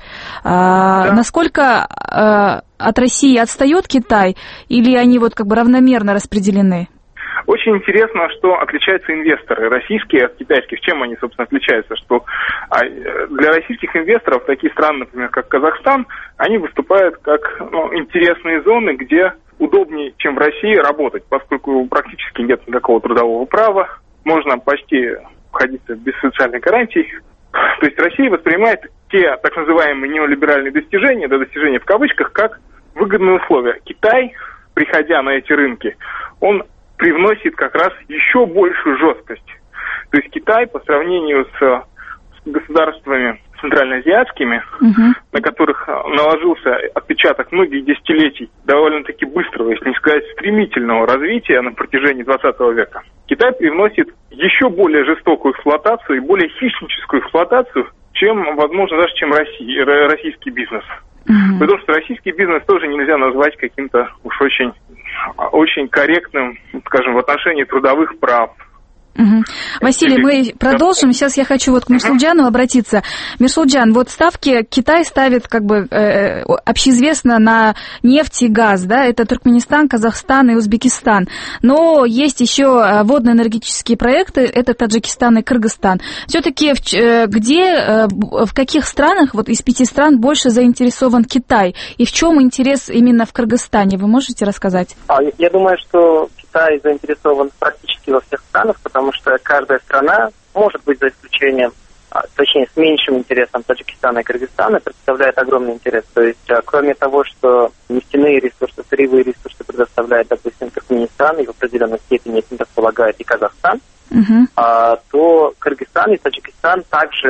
Speaker 7: А, да. Насколько а, от России отстает Китай, или они вот как бы равномерно распределены?
Speaker 22: Очень интересно, что отличаются инвесторы российские от китайских. Чем они, собственно, отличаются? Что для российских инвесторов такие страны, например, как Казахстан, они выступают как ну, интересные зоны, где удобнее, чем в России, работать, поскольку практически нет никакого трудового права, можно почти обходиться без социальной гарантии. То есть Россия воспринимает те так называемые неолиберальные достижения, да, достижения в кавычках, как выгодные условия. Китай, приходя на эти рынки, он привносит как раз еще большую жесткость. То есть Китай по сравнению с, с государствами центральноазиатскими, угу. на которых наложился отпечаток многих десятилетий довольно-таки быстрого, если не сказать стремительного развития на протяжении двадцатого века, Китай привносит еще более жестокую эксплуатацию и более хищническую эксплуатацию, чем, возможно, даже чем Россия, российский бизнес. Угу. Потому что российский бизнес тоже нельзя назвать каким-то уж очень, очень корректным, скажем, в отношении трудовых прав.
Speaker 7: Угу. Василий, мы продолжим. Сейчас я хочу вот к Мирсулджану обратиться. Мирсулджан, вот ставки Китай ставит, как бы, э, общеизвестно на нефть и газ, да, это Туркменистан, Казахстан и Узбекистан. Но есть еще водно-энергетические проекты, это Таджикистан и Кыргызстан. Все-таки где, в каких странах, вот из пяти стран, больше заинтересован Китай? И в чем интерес именно в Кыргызстане? Вы можете рассказать?
Speaker 2: Я думаю, что Китай заинтересован практически во всех странах, потому что каждая страна, может быть, за исключением, точнее, с меньшим интересом Таджикистана и Кыргызстана, представляет огромный интерес. То есть, кроме того, что нефтяные ресурсы, сырьевые ресурсы предоставляет, допустим, Туркменистан, и в определенной степени этим располагает и Казахстан, uh-huh. а, то Кыргызстан и Таджикистан также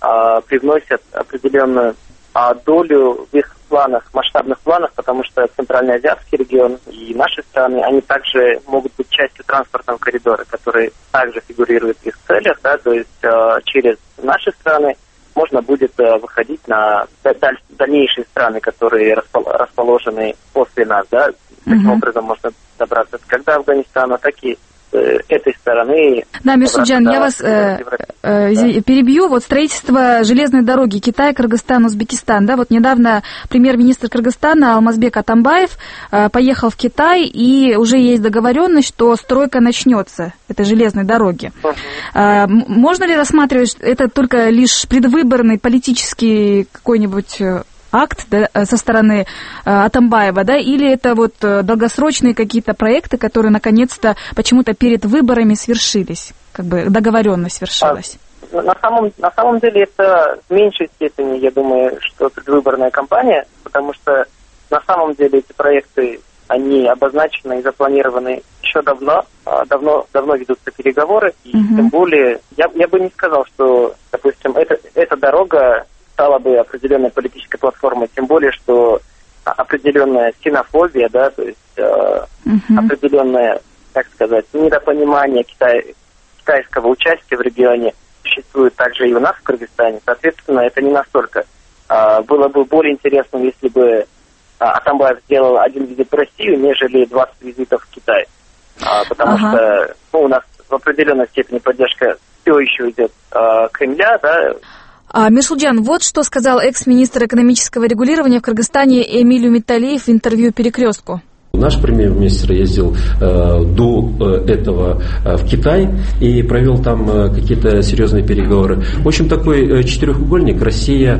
Speaker 6: а, привносят определенную а, долю в их планах, масштабных планах, потому что Центральноазиатский регион и наши страны, они также могут быть частью транспортного коридора, который также фигурирует в их целях, да, то есть а, через наши страны можно будет а, выходить на даль- дальнейшие страны, которые распол- расположены после нас, да, таким uh-huh. образом можно добраться как до Афганистана, так и этой стороны.
Speaker 7: Да, Мирсуджан, я вас э, э, да. перебью. Вот строительство железной дороги Китай, Кыргызстан, Узбекистан. Да, вот недавно премьер-министр Кыргызстана Алмазбек Атамбаев э, поехал в Китай, и уже есть договоренность, что стройка начнется этой железной дороги. Uh-huh. Э, можно ли рассматривать это только лишь предвыборный политический какой-нибудь акт, да, со стороны э, Атамбаева, да, или это вот э, долгосрочные какие-то проекты, которые наконец-то почему-то перед выборами свершились, как бы договоренность свершилась?
Speaker 6: А, на, самом, на самом деле это в меньшей степени, я думаю, что предвыборная кампания, потому что на самом деле эти проекты, они обозначены и запланированы еще давно, давно, давно ведутся переговоры, и uh-huh. тем более, я, я бы не сказал, что, допустим, это, эта дорога стала бы определенной политической платформой, тем более, что определенная ксенофобия, да, то есть э, uh-huh. определенное, так сказать, недопонимание Китай, китайского участия в регионе существует также и у нас в Кыргызстане. Соответственно, это не настолько. Э, было бы более интересно, если бы э, Атамбаев сделал один визит в Россию, нежели двадцать визитов в Китай. Э, потому uh-huh. что ну, у нас в определенной степени поддержка все еще идет э, Кремля, да.
Speaker 7: А, Мирсулджан, вот что сказал экс-министр экономического регулирования в Кыргызстане Эмиль Умиталиев в интервью «Перекрестку».
Speaker 21: Наш премьер-министр ездил э, до э, этого э, в Китай и провел там э, какие-то серьезные переговоры. В общем, такой э, четырехугольник: Россия,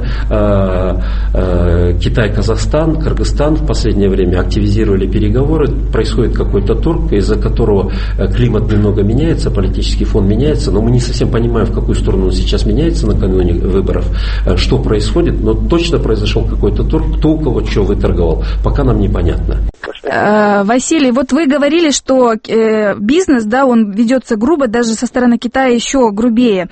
Speaker 21: э, э, Китай, Казахстан, Кыргызстан в последнее время активизировали переговоры. Происходит какой-то торг, из-за которого э, климат немного меняется, политический фон меняется, но мы не совсем понимаем, в какую сторону он сейчас меняется накануне выборов, э, что происходит, но точно произошел какой-то торг, кто у кого что выторговал, пока нам непонятно.
Speaker 7: Василий, вот вы говорили, что э, бизнес, да, он ведется грубо, даже со стороны Китая еще грубее.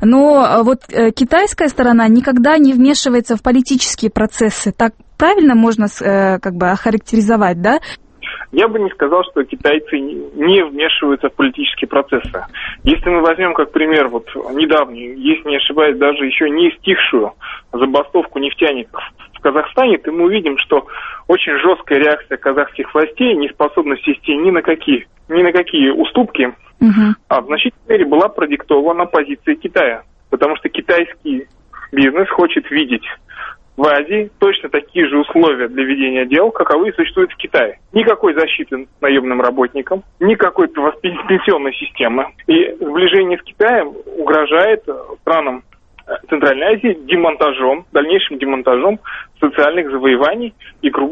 Speaker 7: Но вот э, китайская сторона никогда не вмешивается в политические процессы. Так правильно можно э, как бы охарактеризовать, да?
Speaker 22: Я бы не сказал, что китайцы не вмешиваются в политические процессы. Если мы возьмем как пример вот недавнюю, если не ошибаюсь, даже еще не стихшую забастовку нефтяников в Казахстане, то мы увидим, что очень жесткая реакция казахских властей, не способность вести ни на какие, ни на какие уступки, uh-huh. а в значительной мере была продиктована позицией Китая. Потому что китайский бизнес хочет видеть в Азии точно такие же условия для ведения дел, каковы существуют в Китае. Никакой защиты наемным работникам, никакой пенсионной системы. И сближение с Китаем угрожает странам Центральной Азии демонтажом, дальнейшим демонтажом социальных завоеваний и, и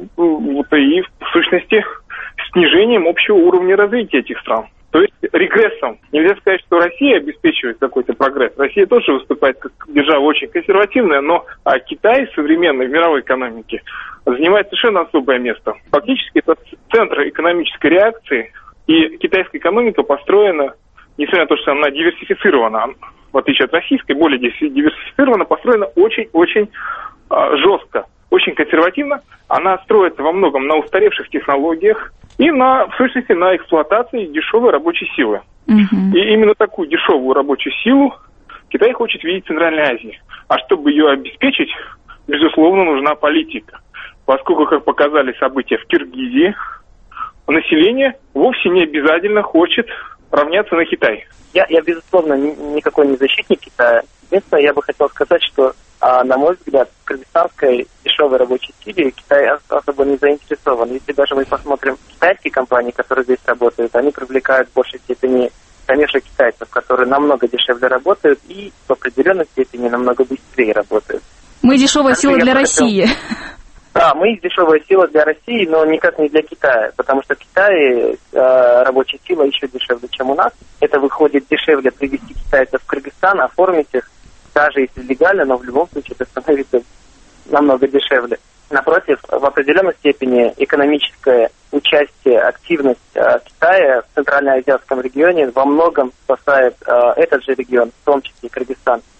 Speaker 22: в сущности снижением общего уровня развития этих стран. То есть регрессом. Нельзя сказать, что Россия обеспечивает какой-то прогресс. Россия тоже выступает как держава очень консервативная, но а Китай современной в мировой экономике занимает совершенно особое место. Фактически это центр экономической реакции, и китайская экономика построена, несмотря на то, что она диверсифицирована, в отличие от российской, более диверсифицирована, построена очень-очень а, жестко, очень консервативно. Она строится во многом на устаревших технологиях и, на, в сущности, на эксплуатации дешевой рабочей силы. Uh-huh. И именно такую дешевую рабочую силу Китай хочет видеть в Центральной Азии. А чтобы ее обеспечить, безусловно, нужна политика. Поскольку, как показали события в Киргизии, население вовсе не обязательно хочет равняться на Китай.
Speaker 6: Я, я безусловно, ни, никакой не защитник Китая. Единственное, я бы хотел сказать, что, а, на мой взгляд, в кыргызстанской дешевой рабочей силе Китай особо не заинтересован. Если даже мы посмотрим китайские компании, которые здесь работают, они привлекают в большей степени, конечно, китайцев, которые намного дешевле работают и в определенной степени намного быстрее работают.
Speaker 7: Мы дешевая сила для России.
Speaker 6: Хотел... Да, мы дешевая сила для России, но никак не для Китая, потому что в Китае э, рабочая сила еще дешевле, чем у нас. Это выходит дешевле привезти китайцев в Кыргызстан, оформить их, даже если легально, но в любом случае это становится намного дешевле. Напротив, в определенной степени экономическое участие, активность э, Китая в Центральноазиатском регионе во многом спасает э, этот же регион, в том числе и Кыргызстан.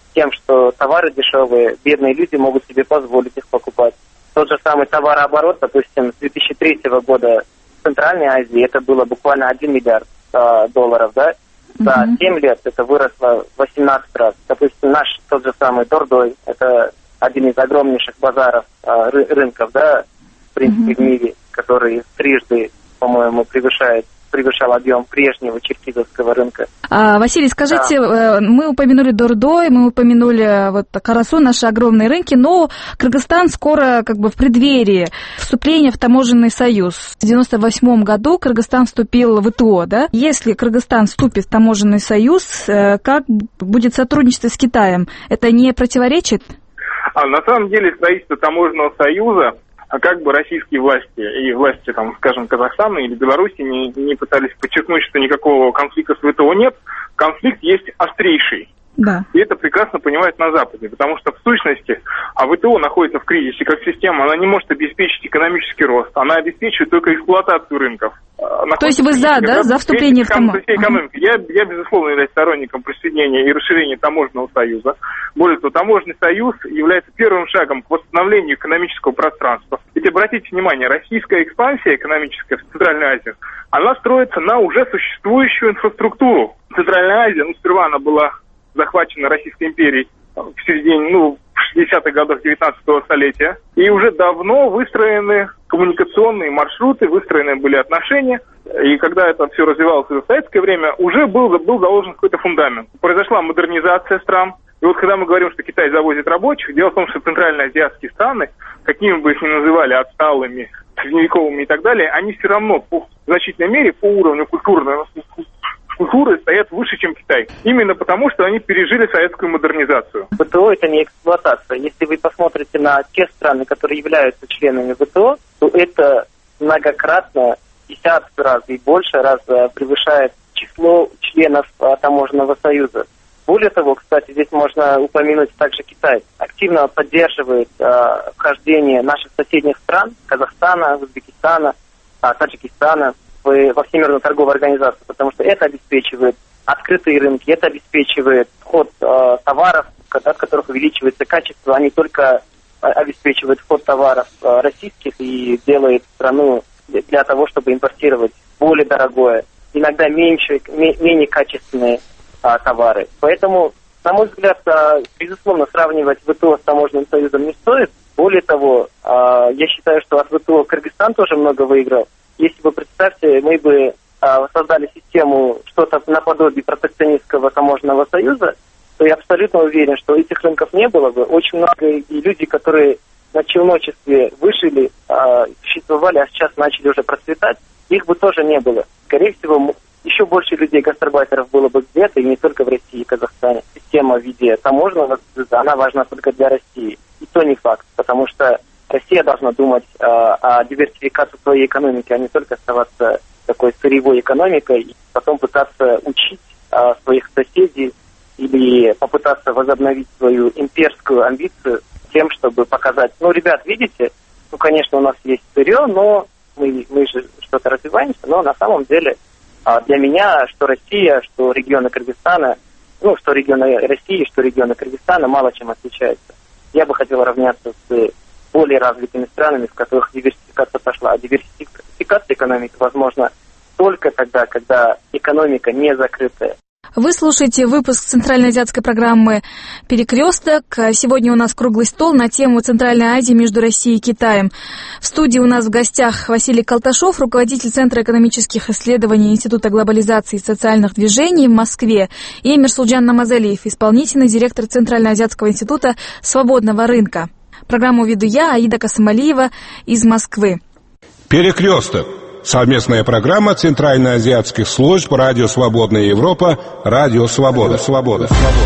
Speaker 6: тем, что товары дешевые, бедные люди могут себе позволить их покупать. Тот же самый товарооборот, допустим, с две тысячи третьего года в Центральной Азии это было буквально один миллиард э, долларов, да? За mm-hmm. семь лет это выросло в восемнадцать раз. Допустим, наш тот же самый Дордой, это один из огромнейших базаров, э, ры- рынков, да, в принципе, mm-hmm. в мире, который трижды, по-моему, превышает превышал объем прежнего черкизовского рынка.
Speaker 7: А, Василий, скажите, да. мы упомянули Дордой, мы упомянули вот Карасу, наши огромные рынки, но Кыргызстан скоро как бы в преддверии вступления в таможенный союз. В девяносто восьмом году Кыргызстан вступил в ВТО, да? Если Кыргызстан вступит в таможенный союз, как будет сотрудничество с Китаем? Это не противоречит?
Speaker 22: А на самом деле строительство таможенного союза, а как бы российские власти и власти, там, скажем, Казахстана или Беларуси не, не пытались подчеркнуть, что никакого конфликта с ВТО нет, конфликт есть острейший.
Speaker 7: Да.
Speaker 22: И это прекрасно понимают на Западе, потому что в сущности а ВТО находится в кризисе как система, она не может обеспечить экономический рост, она обеспечивает только эксплуатацию рынков.
Speaker 7: То есть вы за, да, за вступление в таможенный
Speaker 22: союз? Я, я, безусловно, являюсь сторонником присоединения и расширения таможенного союза. Более того, таможенный союз является первым шагом к восстановлению экономического пространства. Ведь обратите внимание, российская экспансия экономическая в Центральной Азии, она строится на уже существующую инфраструктуру. Центральная Азия, ну, сперва она была захвачена Российской империей в середине, ну, в шестидесятых годах девятнадцатого столетия. И уже давно выстроены коммуникационные маршруты, выстроены были отношения. И когда это все развивалось в советское время, уже был, был заложен какой-то фундамент. Произошла модернизация стран. И вот когда мы говорим, что Китай завозит рабочих, дело в том, что центральноазиатские страны, какими бы их ни называли отсталыми, средневековыми и так далее, они все равно по, в значительной мере по уровню культурного культуры стоят выше, чем Китай. Именно потому, что они пережили советскую модернизацию.
Speaker 6: ВТО – это не эксплуатация. Если вы посмотрите на те страны, которые являются членами ВТО, то это многократно, десятки раз и больше раз превышает число членов таможенного союза. Более того, кстати, здесь можно упомянуть также Китай. Активно поддерживает э, вхождение наших соседних стран, Казахстана, Узбекистана, э, Таджикистана, в, во Всемирную торговую организацию, потому что это обеспечивает открытые рынки, это обеспечивает вход э, товаров, от которых увеличивается качество, а не только э, обеспечивает вход товаров э, российских и делает страну для того, чтобы импортировать более дорогое, иногда меньше, менее качественные товары. Поэтому, на мой взгляд, безусловно, сравнивать ВТО с таможенным союзом не стоит. Более того, я считаю, что от ВТО Кыргызстан тоже много выиграл. Если бы, представьте, мы бы создали систему что-то наподобие протекционистского таможенного союза, то я абсолютно уверен, что этих рынков не было бы. Очень много и люди, которые на челночестве выжили, существовали, а сейчас начали уже процветать, их бы тоже не было. Скорее всего, еще больше людей-гастарбайтеров было бы где-то, и не только в России и Казахстане. Система в виде таможенного союза, она важна только для России. И то не факт, потому что Россия должна думать э, о диверсификации своей экономики, а не только оставаться такой сырьевой экономикой, и потом пытаться учить э, своих соседей или попытаться возобновить свою имперскую амбицию тем, чтобы показать, ну, ребят, видите, ну, конечно, у нас есть сырье, но мы, мы же что-то развиваемся, но на самом деле для меня, что Россия, что регионы Кыргызстана, ну, что регионы России, что регионы Кыргызстана мало чем отличаются. Я бы хотел равняться с более развитыми странами, в которых диверсификация пошла. А диверсификация экономики возможна только тогда, когда экономика не закрытая.
Speaker 7: Вы слушаете выпуск центральноазиатской программы «Перекресток». Сегодня у нас круглый стол на тему Центральной Азии между Россией и Китаем. В студии у нас в гостях Василий Калташов, руководитель Центра экономических исследований Института глобализации и социальных движений в Москве, и Мирсулджан Намазалиев, исполнительный директор Центральноазиатского института свободного рынка. Программу веду я, Аида Касымалиева, из Москвы.
Speaker 9: «Перекресток». Совместная программа Центральноазиатских служб «Радио Свободная Европа», «Радио Свобода». Свобода.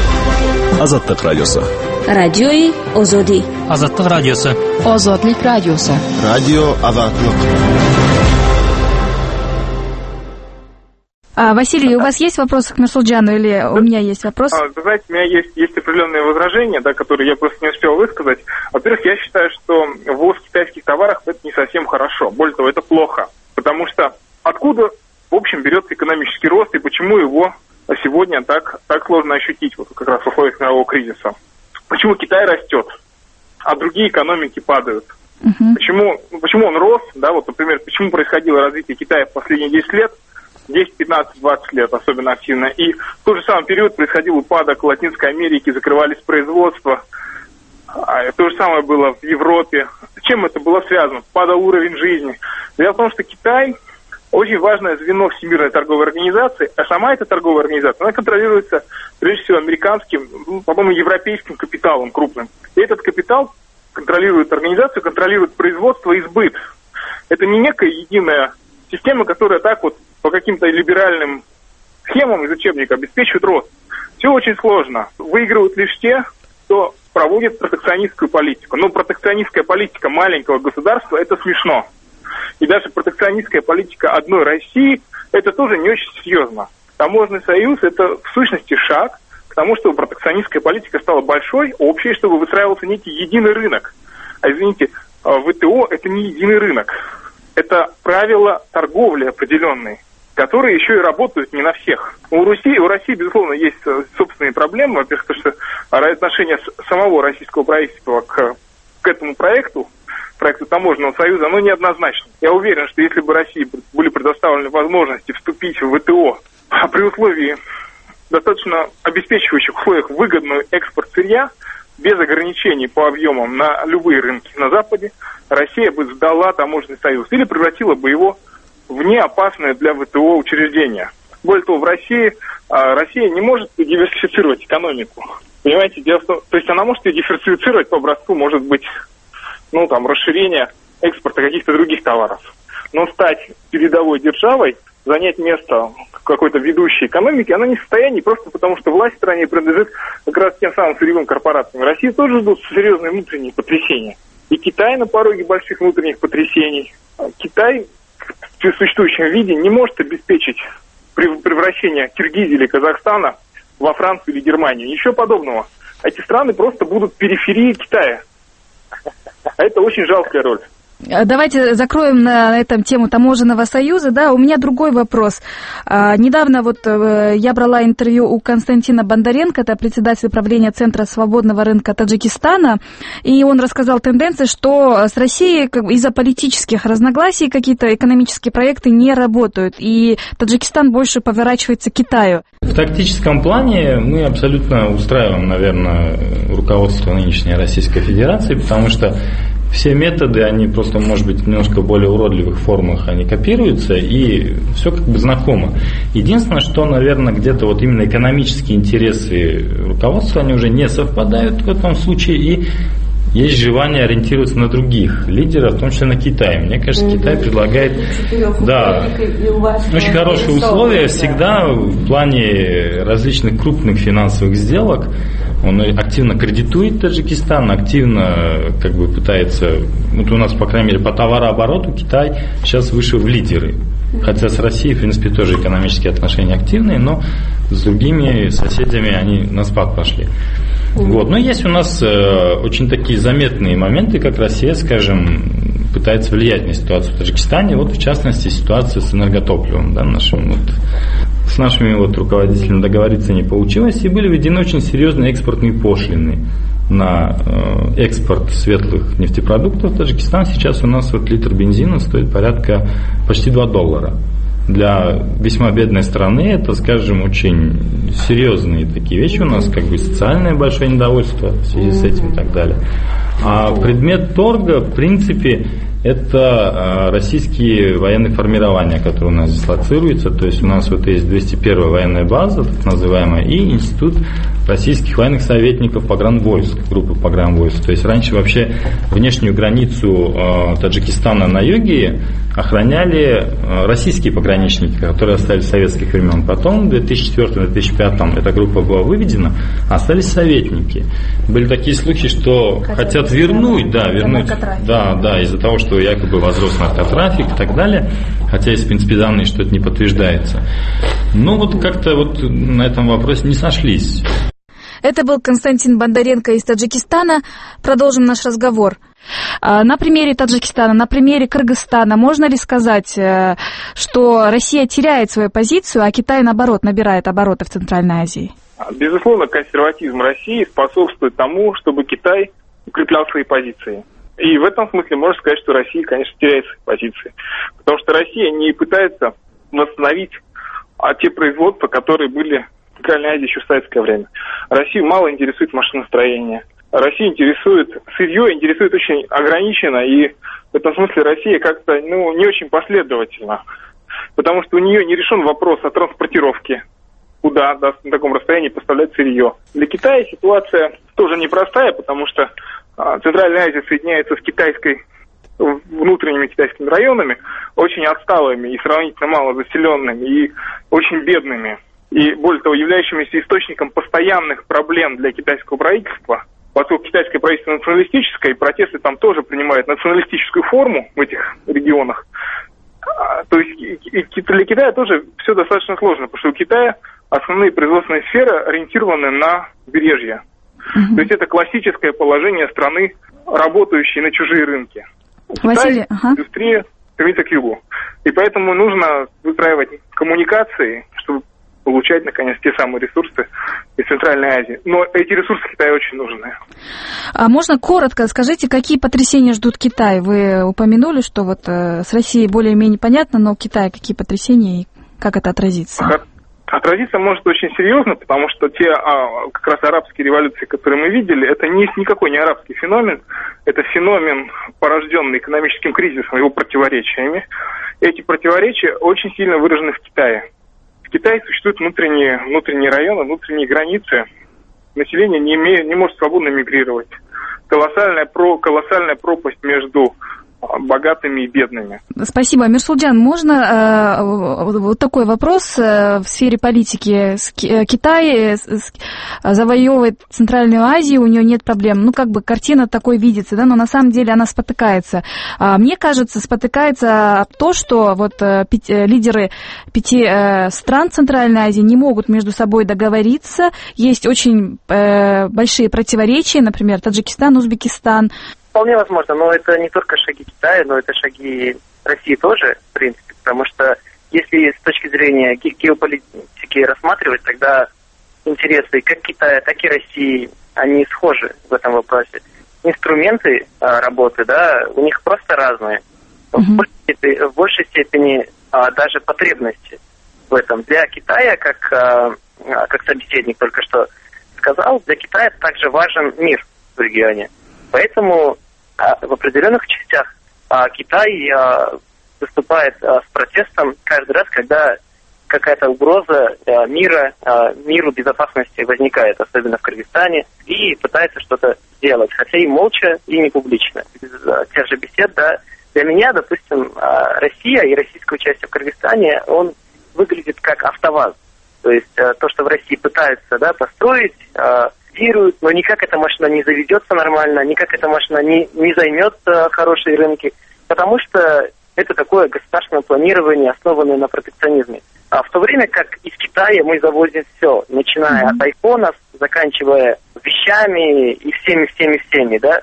Speaker 11: Азаттык радиосы.
Speaker 1: Радиои Озоди.
Speaker 15: Азаттык радиосы.
Speaker 20: Озодлик радиосы.
Speaker 11: Радио Азаттык.
Speaker 7: А, Василий, у вас есть вопросы к Мирсулджану или у меня есть вопрос?
Speaker 22: А, вы знаете, у меня есть, есть определенные возражения, да, которые я просто не успел высказать. Во-первых, я считаю, что ввоз китайских товаров – это не совсем хорошо. Более того, это плохо. Потому что откуда, в общем, берется экономический рост и почему его сегодня так, так так сложно ощутить вот как раз в условиях мирового кризиса? Почему Китай растет, а другие экономики падают? Uh-huh. Почему, почему он рос, да, вот, например, почему происходило развитие Китая в последние десять лет, десять, пятнадцать, двадцать лет особенно активно, и в тот же самый период происходил упадок в Латинской Америке, закрывались производства, а то же самое было в Европе. С чем это было связано? Падал уровень жизни. Дело в том, что Китай очень важное звено Всемирной торговой организации, а сама эта торговая организация, она контролируется прежде всего американским, ну, по-моему, европейским капиталом крупным. И этот капитал контролирует организацию, контролирует производство и сбыт. Это не некая единая система, которая так вот по каким-то либеральным схемам из учебника обеспечивает рост. Все очень сложно. Выигрывают лишь те, кто проводит протекционистскую политику. Но протекционистская политика маленького государства – это смешно. И даже протекционистская политика одной России – это тоже не очень серьезно. Таможенный союз – это в сущности шаг к тому, чтобы протекционистская политика стала большой, общей, чтобы выстраивался некий единый рынок. А извините, ВТО – это не единый рынок. Это правила торговли определенные, которые еще и работают не на всех. У России, у России, безусловно, есть собственные проблемы. Во-первых, потому что отношение самого российского правительства к, к этому проекту, проекту Таможенного союза, оно неоднозначно. Я уверен, что если бы России были предоставлены возможности вступить в ВТО при условии достаточно обеспечивающих условиях выгодный экспорт сырья, без ограничений по объемам на любые рынки на Западе, Россия бы сдала Таможенный союз или превратила бы его в неопасное для ВТО учреждение. Более того, в России Россия не может диверсифицировать экономику. Понимаете, дело в том, то есть она может ее диверсифицировать по образцу, может быть, ну там, расширение экспорта каких-то других товаров. Но стать передовой державой, занять место в какой-то ведущей экономике, она не в состоянии, просто потому что власть в стране принадлежит как раз тем самым сырьевым корпорациям. России тоже ждут серьезные внутренние потрясения. И Китай на пороге больших внутренних потрясений. Китай в существующем виде не может обеспечить превращение Киргизии или Казахстана во Францию или Германию. Ничего подобного. Эти страны просто будут периферией Китая. А это очень жалкая роль.
Speaker 7: Давайте закроем на этом тему Таможенного союза. Да, у меня другой вопрос. А, недавно вот я брала интервью у Константина Бондаренко, это председатель правления Центра свободного рынка Таджикистана, и он рассказал тенденции, что с Россией из-за политических разногласий какие-то экономические проекты не работают, и Таджикистан больше поворачивается к Китаю.
Speaker 3: В тактическом плане мы абсолютно устраиваем, наверное, руководство нынешней Российской Федерации, потому что все методы, они просто, может быть, в немножко более уродливых формах, они копируются, и все как бы знакомо. Единственное, что, наверное, где-то вот именно экономические интересы руководства, они уже не совпадают в этом случае, и есть желание ориентироваться на других лидеров, в том числе на Китай. Мне кажется, Китай предлагает, да, очень хорошие условия всегда в плане различных крупных финансовых сделок. Он активно кредитует Таджикистан, активно как бы пытается, вот у нас, по крайней мере, по товарообороту Китай сейчас вышел в лидеры. Хотя с Россией, в принципе, тоже экономические отношения активные, но с другими соседями они на спад пошли. Вот. Но есть у нас э, очень такие заметные моменты, как Россия, скажем, пытается влиять на ситуацию в Таджикистане. Вот, в частности, ситуация с энерготопливом, да, нашим вот. С нашими вот руководителями договориться не получилось, и были введены очень серьезные экспортные пошлины на э, экспорт светлых нефтепродуктов в Таджикистан. Сейчас у нас вот литр бензина стоит порядка почти два доллара. Для весьма бедной страны это, скажем, очень серьезные такие вещи. У нас как бы социальное большое недовольство в связи с этим и так далее. А предмет торга, в принципе, это российские военные формирования, которые у нас дислоцируются. То есть у нас вот есть двести первая военная база, так называемая, и институт российских военных советников погранвойск, группы погранвойск. То есть раньше вообще внешнюю границу э, Таджикистана на юге охраняли э, российские пограничники, которые остались с советских времен. Потом в две тысячи четвёртом — две тысячи пятом эта группа была выведена, остались советники. Были такие слухи, что хотят, хотят вернуть, да, вернуть, да, да, из-за того, что якобы возрос наркотрафик и так далее, хотя есть, в принципе, данные, что это не подтверждается. Но вот как-то вот на этом вопросе не сошлись.
Speaker 7: Это был Константин Бондаренко из Таджикистана. Продолжим наш разговор. На примере Таджикистана, на примере Кыргызстана можно ли сказать, что Россия теряет свою позицию, а Китай, наоборот, набирает обороты в Центральной Азии?
Speaker 22: Безусловно, консерватизм России способствует тому, чтобы Китай укреплял свои позиции. И в этом смысле можно сказать, что Россия, конечно, теряет свои позиции. Потому что Россия не пытается восстановить а, те производства, которые были в Центральной Азии еще в советское время. Россию мало интересует машиностроение. Россию интересует сырье, интересует очень ограниченно. И в этом смысле Россия как-то ну, не очень последовательна. Потому что у нее не решен вопрос о транспортировке. Куда да, на таком расстоянии поставлять сырье. Для Китая ситуация тоже непростая, потому что а, Центральная Азия соединяется с китайской, внутренними китайскими районами, очень отсталыми и сравнительно мало заселенными, и очень бедными. И, более того, являющимися источником постоянных проблем для китайского правительства, поскольку китайское правительство националистическое, и протесты там тоже принимают националистическую форму в этих регионах. А, то есть и для Китая тоже все достаточно сложно, потому что у Китая основные производственные сферы ориентированы на побережье. Uh-huh. То есть это классическое положение страны, работающей на чужие рынки.
Speaker 7: Василий,
Speaker 22: Китай,
Speaker 7: ага.
Speaker 22: индустрия стремится к югу. И поэтому нужно выстраивать коммуникации, чтобы получать, наконец, те самые ресурсы из Центральной Азии. Но эти ресурсы Китаю очень нужны.
Speaker 7: А можно коротко скажите, какие потрясения ждут Китай? Вы упомянули, что вот э, с Россией более-менее понятно, но у Китая какие потрясения и как это отразится?
Speaker 22: Отразиться может очень серьезно, потому что те а, как раз арабские революции, которые мы видели, это не, никакой не арабский феномен, это феномен, порожденный экономическим кризисом, его противоречиями. Эти противоречия очень сильно выражены в Китае. В Китае существуют внутренние, внутренние районы, внутренние границы. Население не, имеет, не может свободно мигрировать. Колоссальная, про, колоссальная пропасть между богатыми и бедными.
Speaker 7: Спасибо. Мирсулджан, можно э, вот такой вопрос э, в сфере политики? Китай э, завоевывает Центральную Азию, у нее нет проблем. Ну, как бы картина такой видится, да, но на самом деле она спотыкается. А, мне кажется, спотыкается то, что вот э, пяти, э, лидеры пяти э, стран Центральной Азии не могут между собой договориться. Есть очень э, большие противоречия, например, Таджикистан, Узбекистан.
Speaker 6: Вполне возможно, но это не только шаги Китая, но это шаги России тоже, в принципе, потому что если с точки зрения ге- геополитики рассматривать, тогда интересы как Китая, так и России, они схожи в этом вопросе. Инструменты а, работы, да, у них просто разные. Mm-hmm. В, большей степени, в большей степени а, даже потребности в этом. Для Китая, как, а, как собеседник только что сказал, для Китая также важен мир в регионе. Поэтому в определенных частях а, Китай а, выступает а, с протестом каждый раз, когда какая-то угроза а, мира, а, миру безопасности возникает, особенно в Кыргызстане, и пытается что-то сделать, хотя и молча, и не публично. Без а, тех же бесед, да. Для меня, допустим, а, Россия и российское участие в Кыргызстане, он выглядит как АвтоВАЗ. То есть а, то, что в России пытаются, да, построить, а, но никак эта машина не заведется нормально, никак эта машина не, не займет а, хорошие рынки, потому что это такое государственное планирование, основанное на протекционизме. А в то время как из Китая мы завозим все, начиная mm-hmm. от айфонов, заканчивая вещами и всеми-всеми-всеми, да,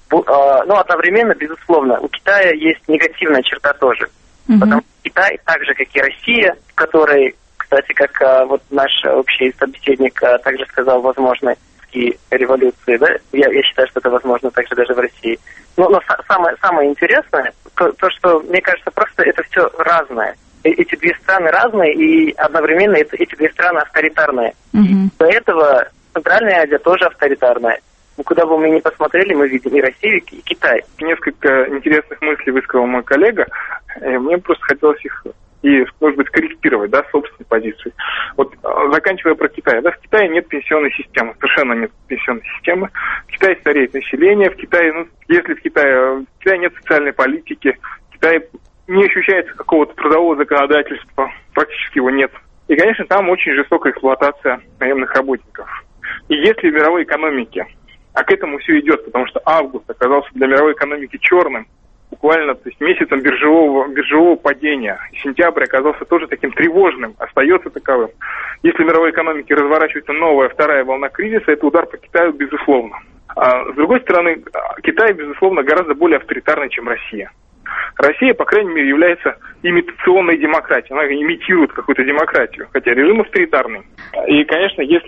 Speaker 6: а, но одновременно, безусловно, у Китая есть негативная черта тоже, mm-hmm. потому что Китай, так же как и Россия, в которой, кстати, как а, вот наш общий собеседник а, также сказал, возможно, революции, да, я, я считаю, что это возможно также даже в России. Но, но самое, самое интересное, то, то, что, мне кажется, просто это все разное. Эти две страны разные, и одновременно это, эти две страны авторитарные. Mm-hmm. До этого Центральная Азия тоже авторитарная. Куда бы мы ни посмотрели, мы видим и Россию, и Китай.
Speaker 22: Несколько интересных мыслей высказал мой коллега. Мне просто хотелось их и, может быть, корректировать, да, собственную позицию. Вот, заканчивая про Китай, да, в Китае нет пенсионной системы, совершенно нет пенсионной системы. В Китае стареет население, в Китае, ну, если в Китае, в Китае нет социальной политики, в Китае не ощущается какого-то трудового законодательства, практически его нет. И, конечно, там очень жестокая эксплуатация наемных работников. И если в мировой экономике, а к этому все идет, потому что август оказался для мировой экономики черным, буквально, то есть месяцем биржевого, биржевого падения. Сентябрь оказался тоже таким тревожным, остается таковым. Если в мировой экономике разворачивается новая, вторая волна кризиса, это удар по Китаю, безусловно. А с другой стороны, Китай, безусловно, гораздо более авторитарный, чем Россия. Россия, по крайней мере, является имитационной демократией. Она имитирует какую-то демократию, хотя режим авторитарный. И, конечно, если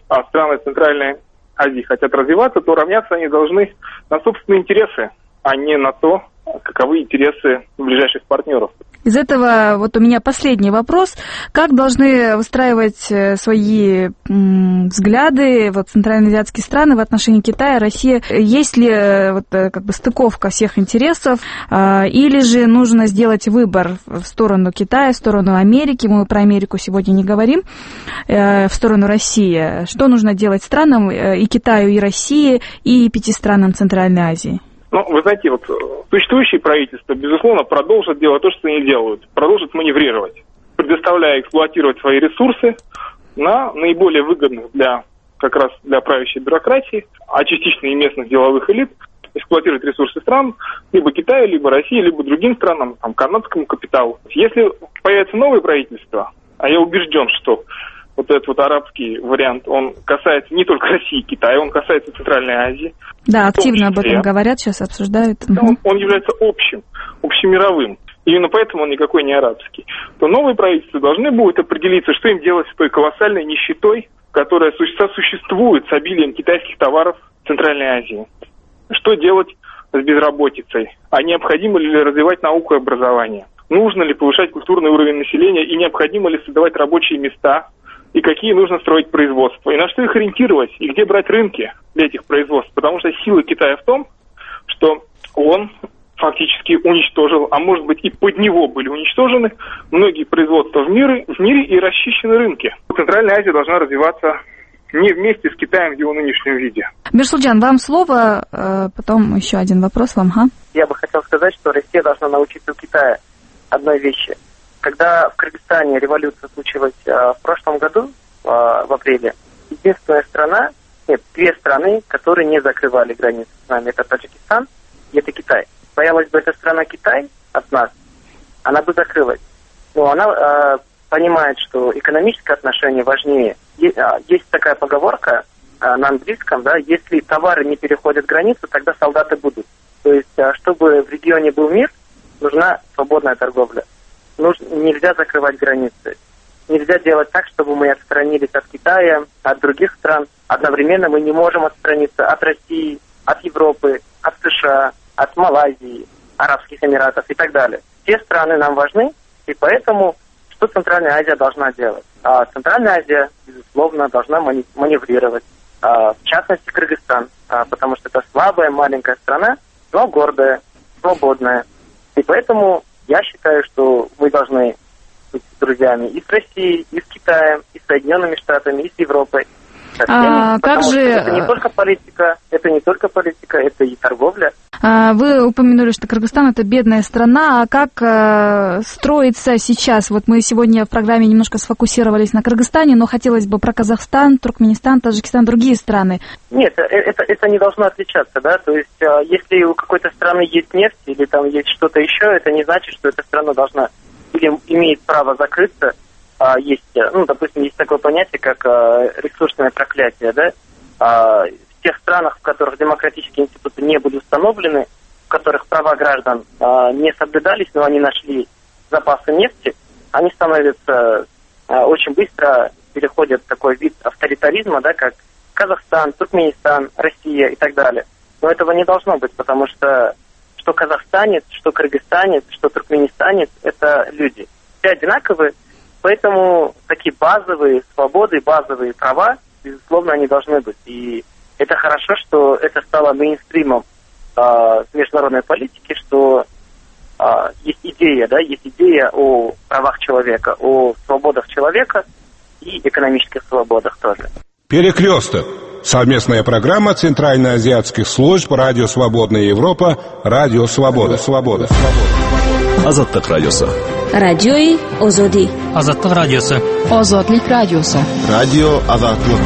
Speaker 22: а страны Центральной Азии хотят развиваться, то равняться они должны на собственные интересы, а не на то, каковы интересы ближайших партнеров.
Speaker 7: Из этого вот у меня последний вопрос. Как должны выстраивать свои м, взгляды вот, центральноазиатские страны в отношении Китая, России? Есть ли вот, как бы стыковка всех интересов? Э, или же нужно сделать выбор в сторону Китая, в сторону Америки? Мы про Америку сегодня не говорим. Э, в сторону России. Что нужно делать странам, э, и Китаю, и России, и пяти странам Центральной Азии?
Speaker 22: Ну, вы знаете, вот существующие правительства, безусловно, продолжат делать то, что они делают, продолжат маневрировать, предоставляя эксплуатировать свои ресурсы на наиболее выгодных для как раз для правящей бюрократии, а частично и местных деловых элит, эксплуатировать ресурсы стран, либо Китая, либо России, либо другим странам, там, канадскому капиталу. Если появится новое правительство, а я убежден, что вот этот вот арабский вариант, он касается не только России и Китая, он касается Центральной Азии.
Speaker 7: Да, активно об этом говорят, сейчас обсуждают.
Speaker 22: Он, он является общим, общемировым. Именно поэтому он никакой не арабский. То новые правительства должны будут определиться, что им делать с той колоссальной нищетой, которая сосуществует с обилием китайских товаров в Центральной Азии. Что делать с безработицей? А необходимо ли развивать науку и образование? Нужно ли повышать культурный уровень населения и необходимо ли создавать рабочие места? И какие нужно строить производства, и на что их ориентировать, и где брать рынки для этих производств. Потому что сила Китая в том, что он фактически уничтожил, а может быть и под него были уничтожены многие производства в мире, в мире и расчищены рынки. Центральная Азия должна развиваться не вместе с Китаем в его нынешнем виде.
Speaker 7: Мирсулджан, вам слово, потом еще один вопрос вам. Ага.
Speaker 6: Я бы хотел сказать, что Россия должна научиться у Китая одной вещи. Когда в Кыргызстане революция случилась а, в прошлом году, а, в апреле, единственная страна, нет, две страны, которые не закрывали границы с нами, это Таджикистан и это Китай. Боялась бы эта страна Китай от нас, она бы закрылась. Но она а, понимает, что экономические отношения важнее. Есть, а, есть такая поговорка а, на английском, да, если товары не переходят границу, тогда солдаты будут. То есть, а, чтобы в регионе был мир, нужна свободная торговля. Нужно, нельзя закрывать границы. Нельзя делать так, чтобы мы отстранились от Китая, от других стран. Одновременно мы не можем отстраниться от России, от Европы, от США, от Малайзии, Арабских Эмиратов и так далее. Все страны нам важны, и поэтому что Центральная Азия должна делать? А Центральная Азия, безусловно, должна маневрировать. А, в частности, Кыргызстан, а, потому что это слабая, маленькая страна, но гордая, свободная. И поэтому я считаю, что мы должны быть друзьями и с Россией, и с Китаем, и с Соединенными Штатами, и с Европой. Всеми,
Speaker 7: а как же...
Speaker 6: Это не только политика, это не только политика, это и торговля.
Speaker 7: А вы упомянули, что Кыргызстан — это бедная страна. А как э, строится сейчас? Вот мы сегодня в программе немножко сфокусировались на Кыргызстане, но хотелось бы про Казахстан, Туркменистан, Таджикистан, другие страны.
Speaker 6: Нет, это, это не должно отличаться, да. То есть, если у какой-то страны есть нефть или там есть что-то еще, это не значит, что эта страна должна или имеет право закрыться. Есть, ну, допустим, есть такое понятие, как ресурсное проклятие, да. В тех странах, в которых демократические институты не были установлены, в которых права граждан не соблюдались, но они нашли запасы нефти, они становятся очень быстро, переходят в такой вид авторитаризма, да, как Казахстан, Туркменистан, Россия и так далее. Но этого не должно быть, потому что что казахстанец, что кыргызстанец, что туркменистанец – это люди. Все одинаковые. Поэтому такие базовые свободы, базовые права, безусловно, они должны быть. И это хорошо, что это стало мейнстримом э, в международной политике, что э, есть идея, да, есть идея о правах человека, о свободах человека и экономических свободах тоже.
Speaker 9: Перекресток. Совместная программа Центральноазиатских служб Радио Свободная Европа, Радио Свобода. Свобода.
Speaker 11: Азаттык радиосы.
Speaker 1: Радиои Озоди.
Speaker 15: Азаттык радиосы.
Speaker 7: Озодлик радиосы.
Speaker 11: Радио Азаттык.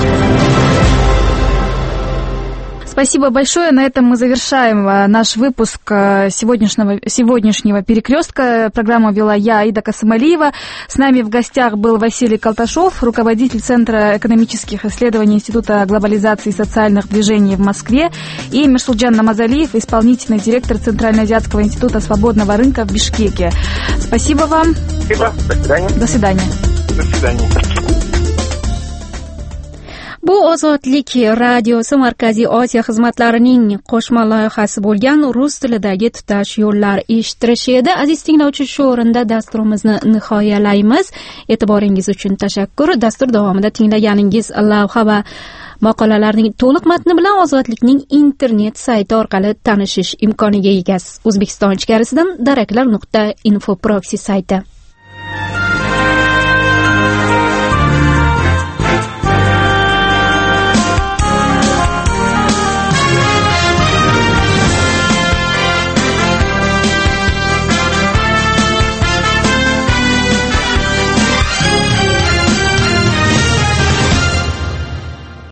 Speaker 7: Спасибо большое. На этом мы завершаем наш выпуск сегодняшнего, сегодняшнего «Перекрестка». Программу вела я, Аида Касымалиева. С нами в гостях был Василий Колташов, руководитель Центра экономических исследований Института глобализации и социальных движений в Москве, и Мирсулджан Намазалиев, исполнительный директор Центральноазиатского института свободного рынка в Бишкеке. Спасибо вам.
Speaker 6: Спасибо. До свидания.
Speaker 7: До свидания.
Speaker 22: До свидания.
Speaker 1: Bu Ozodlik radiosi Markaziy Osiyo xizmatlarining qo'shma loyihasi bo'lgan rus tilidagi tutash yo'llar eshittirish edi. Aziz tinglovchi, shu o'rinda dasturimizni nihoyalaymiz. E'tiboringiz uchun tashakkur. Dastur davomida tinglaganingiz lavha va maqolalarning to'liq matni bilan Ozodlikning internet sayti orqali tanishish imkoniga egasiz. O'zbekiston ichkarisidan daraklar nuqta info proxy sayti.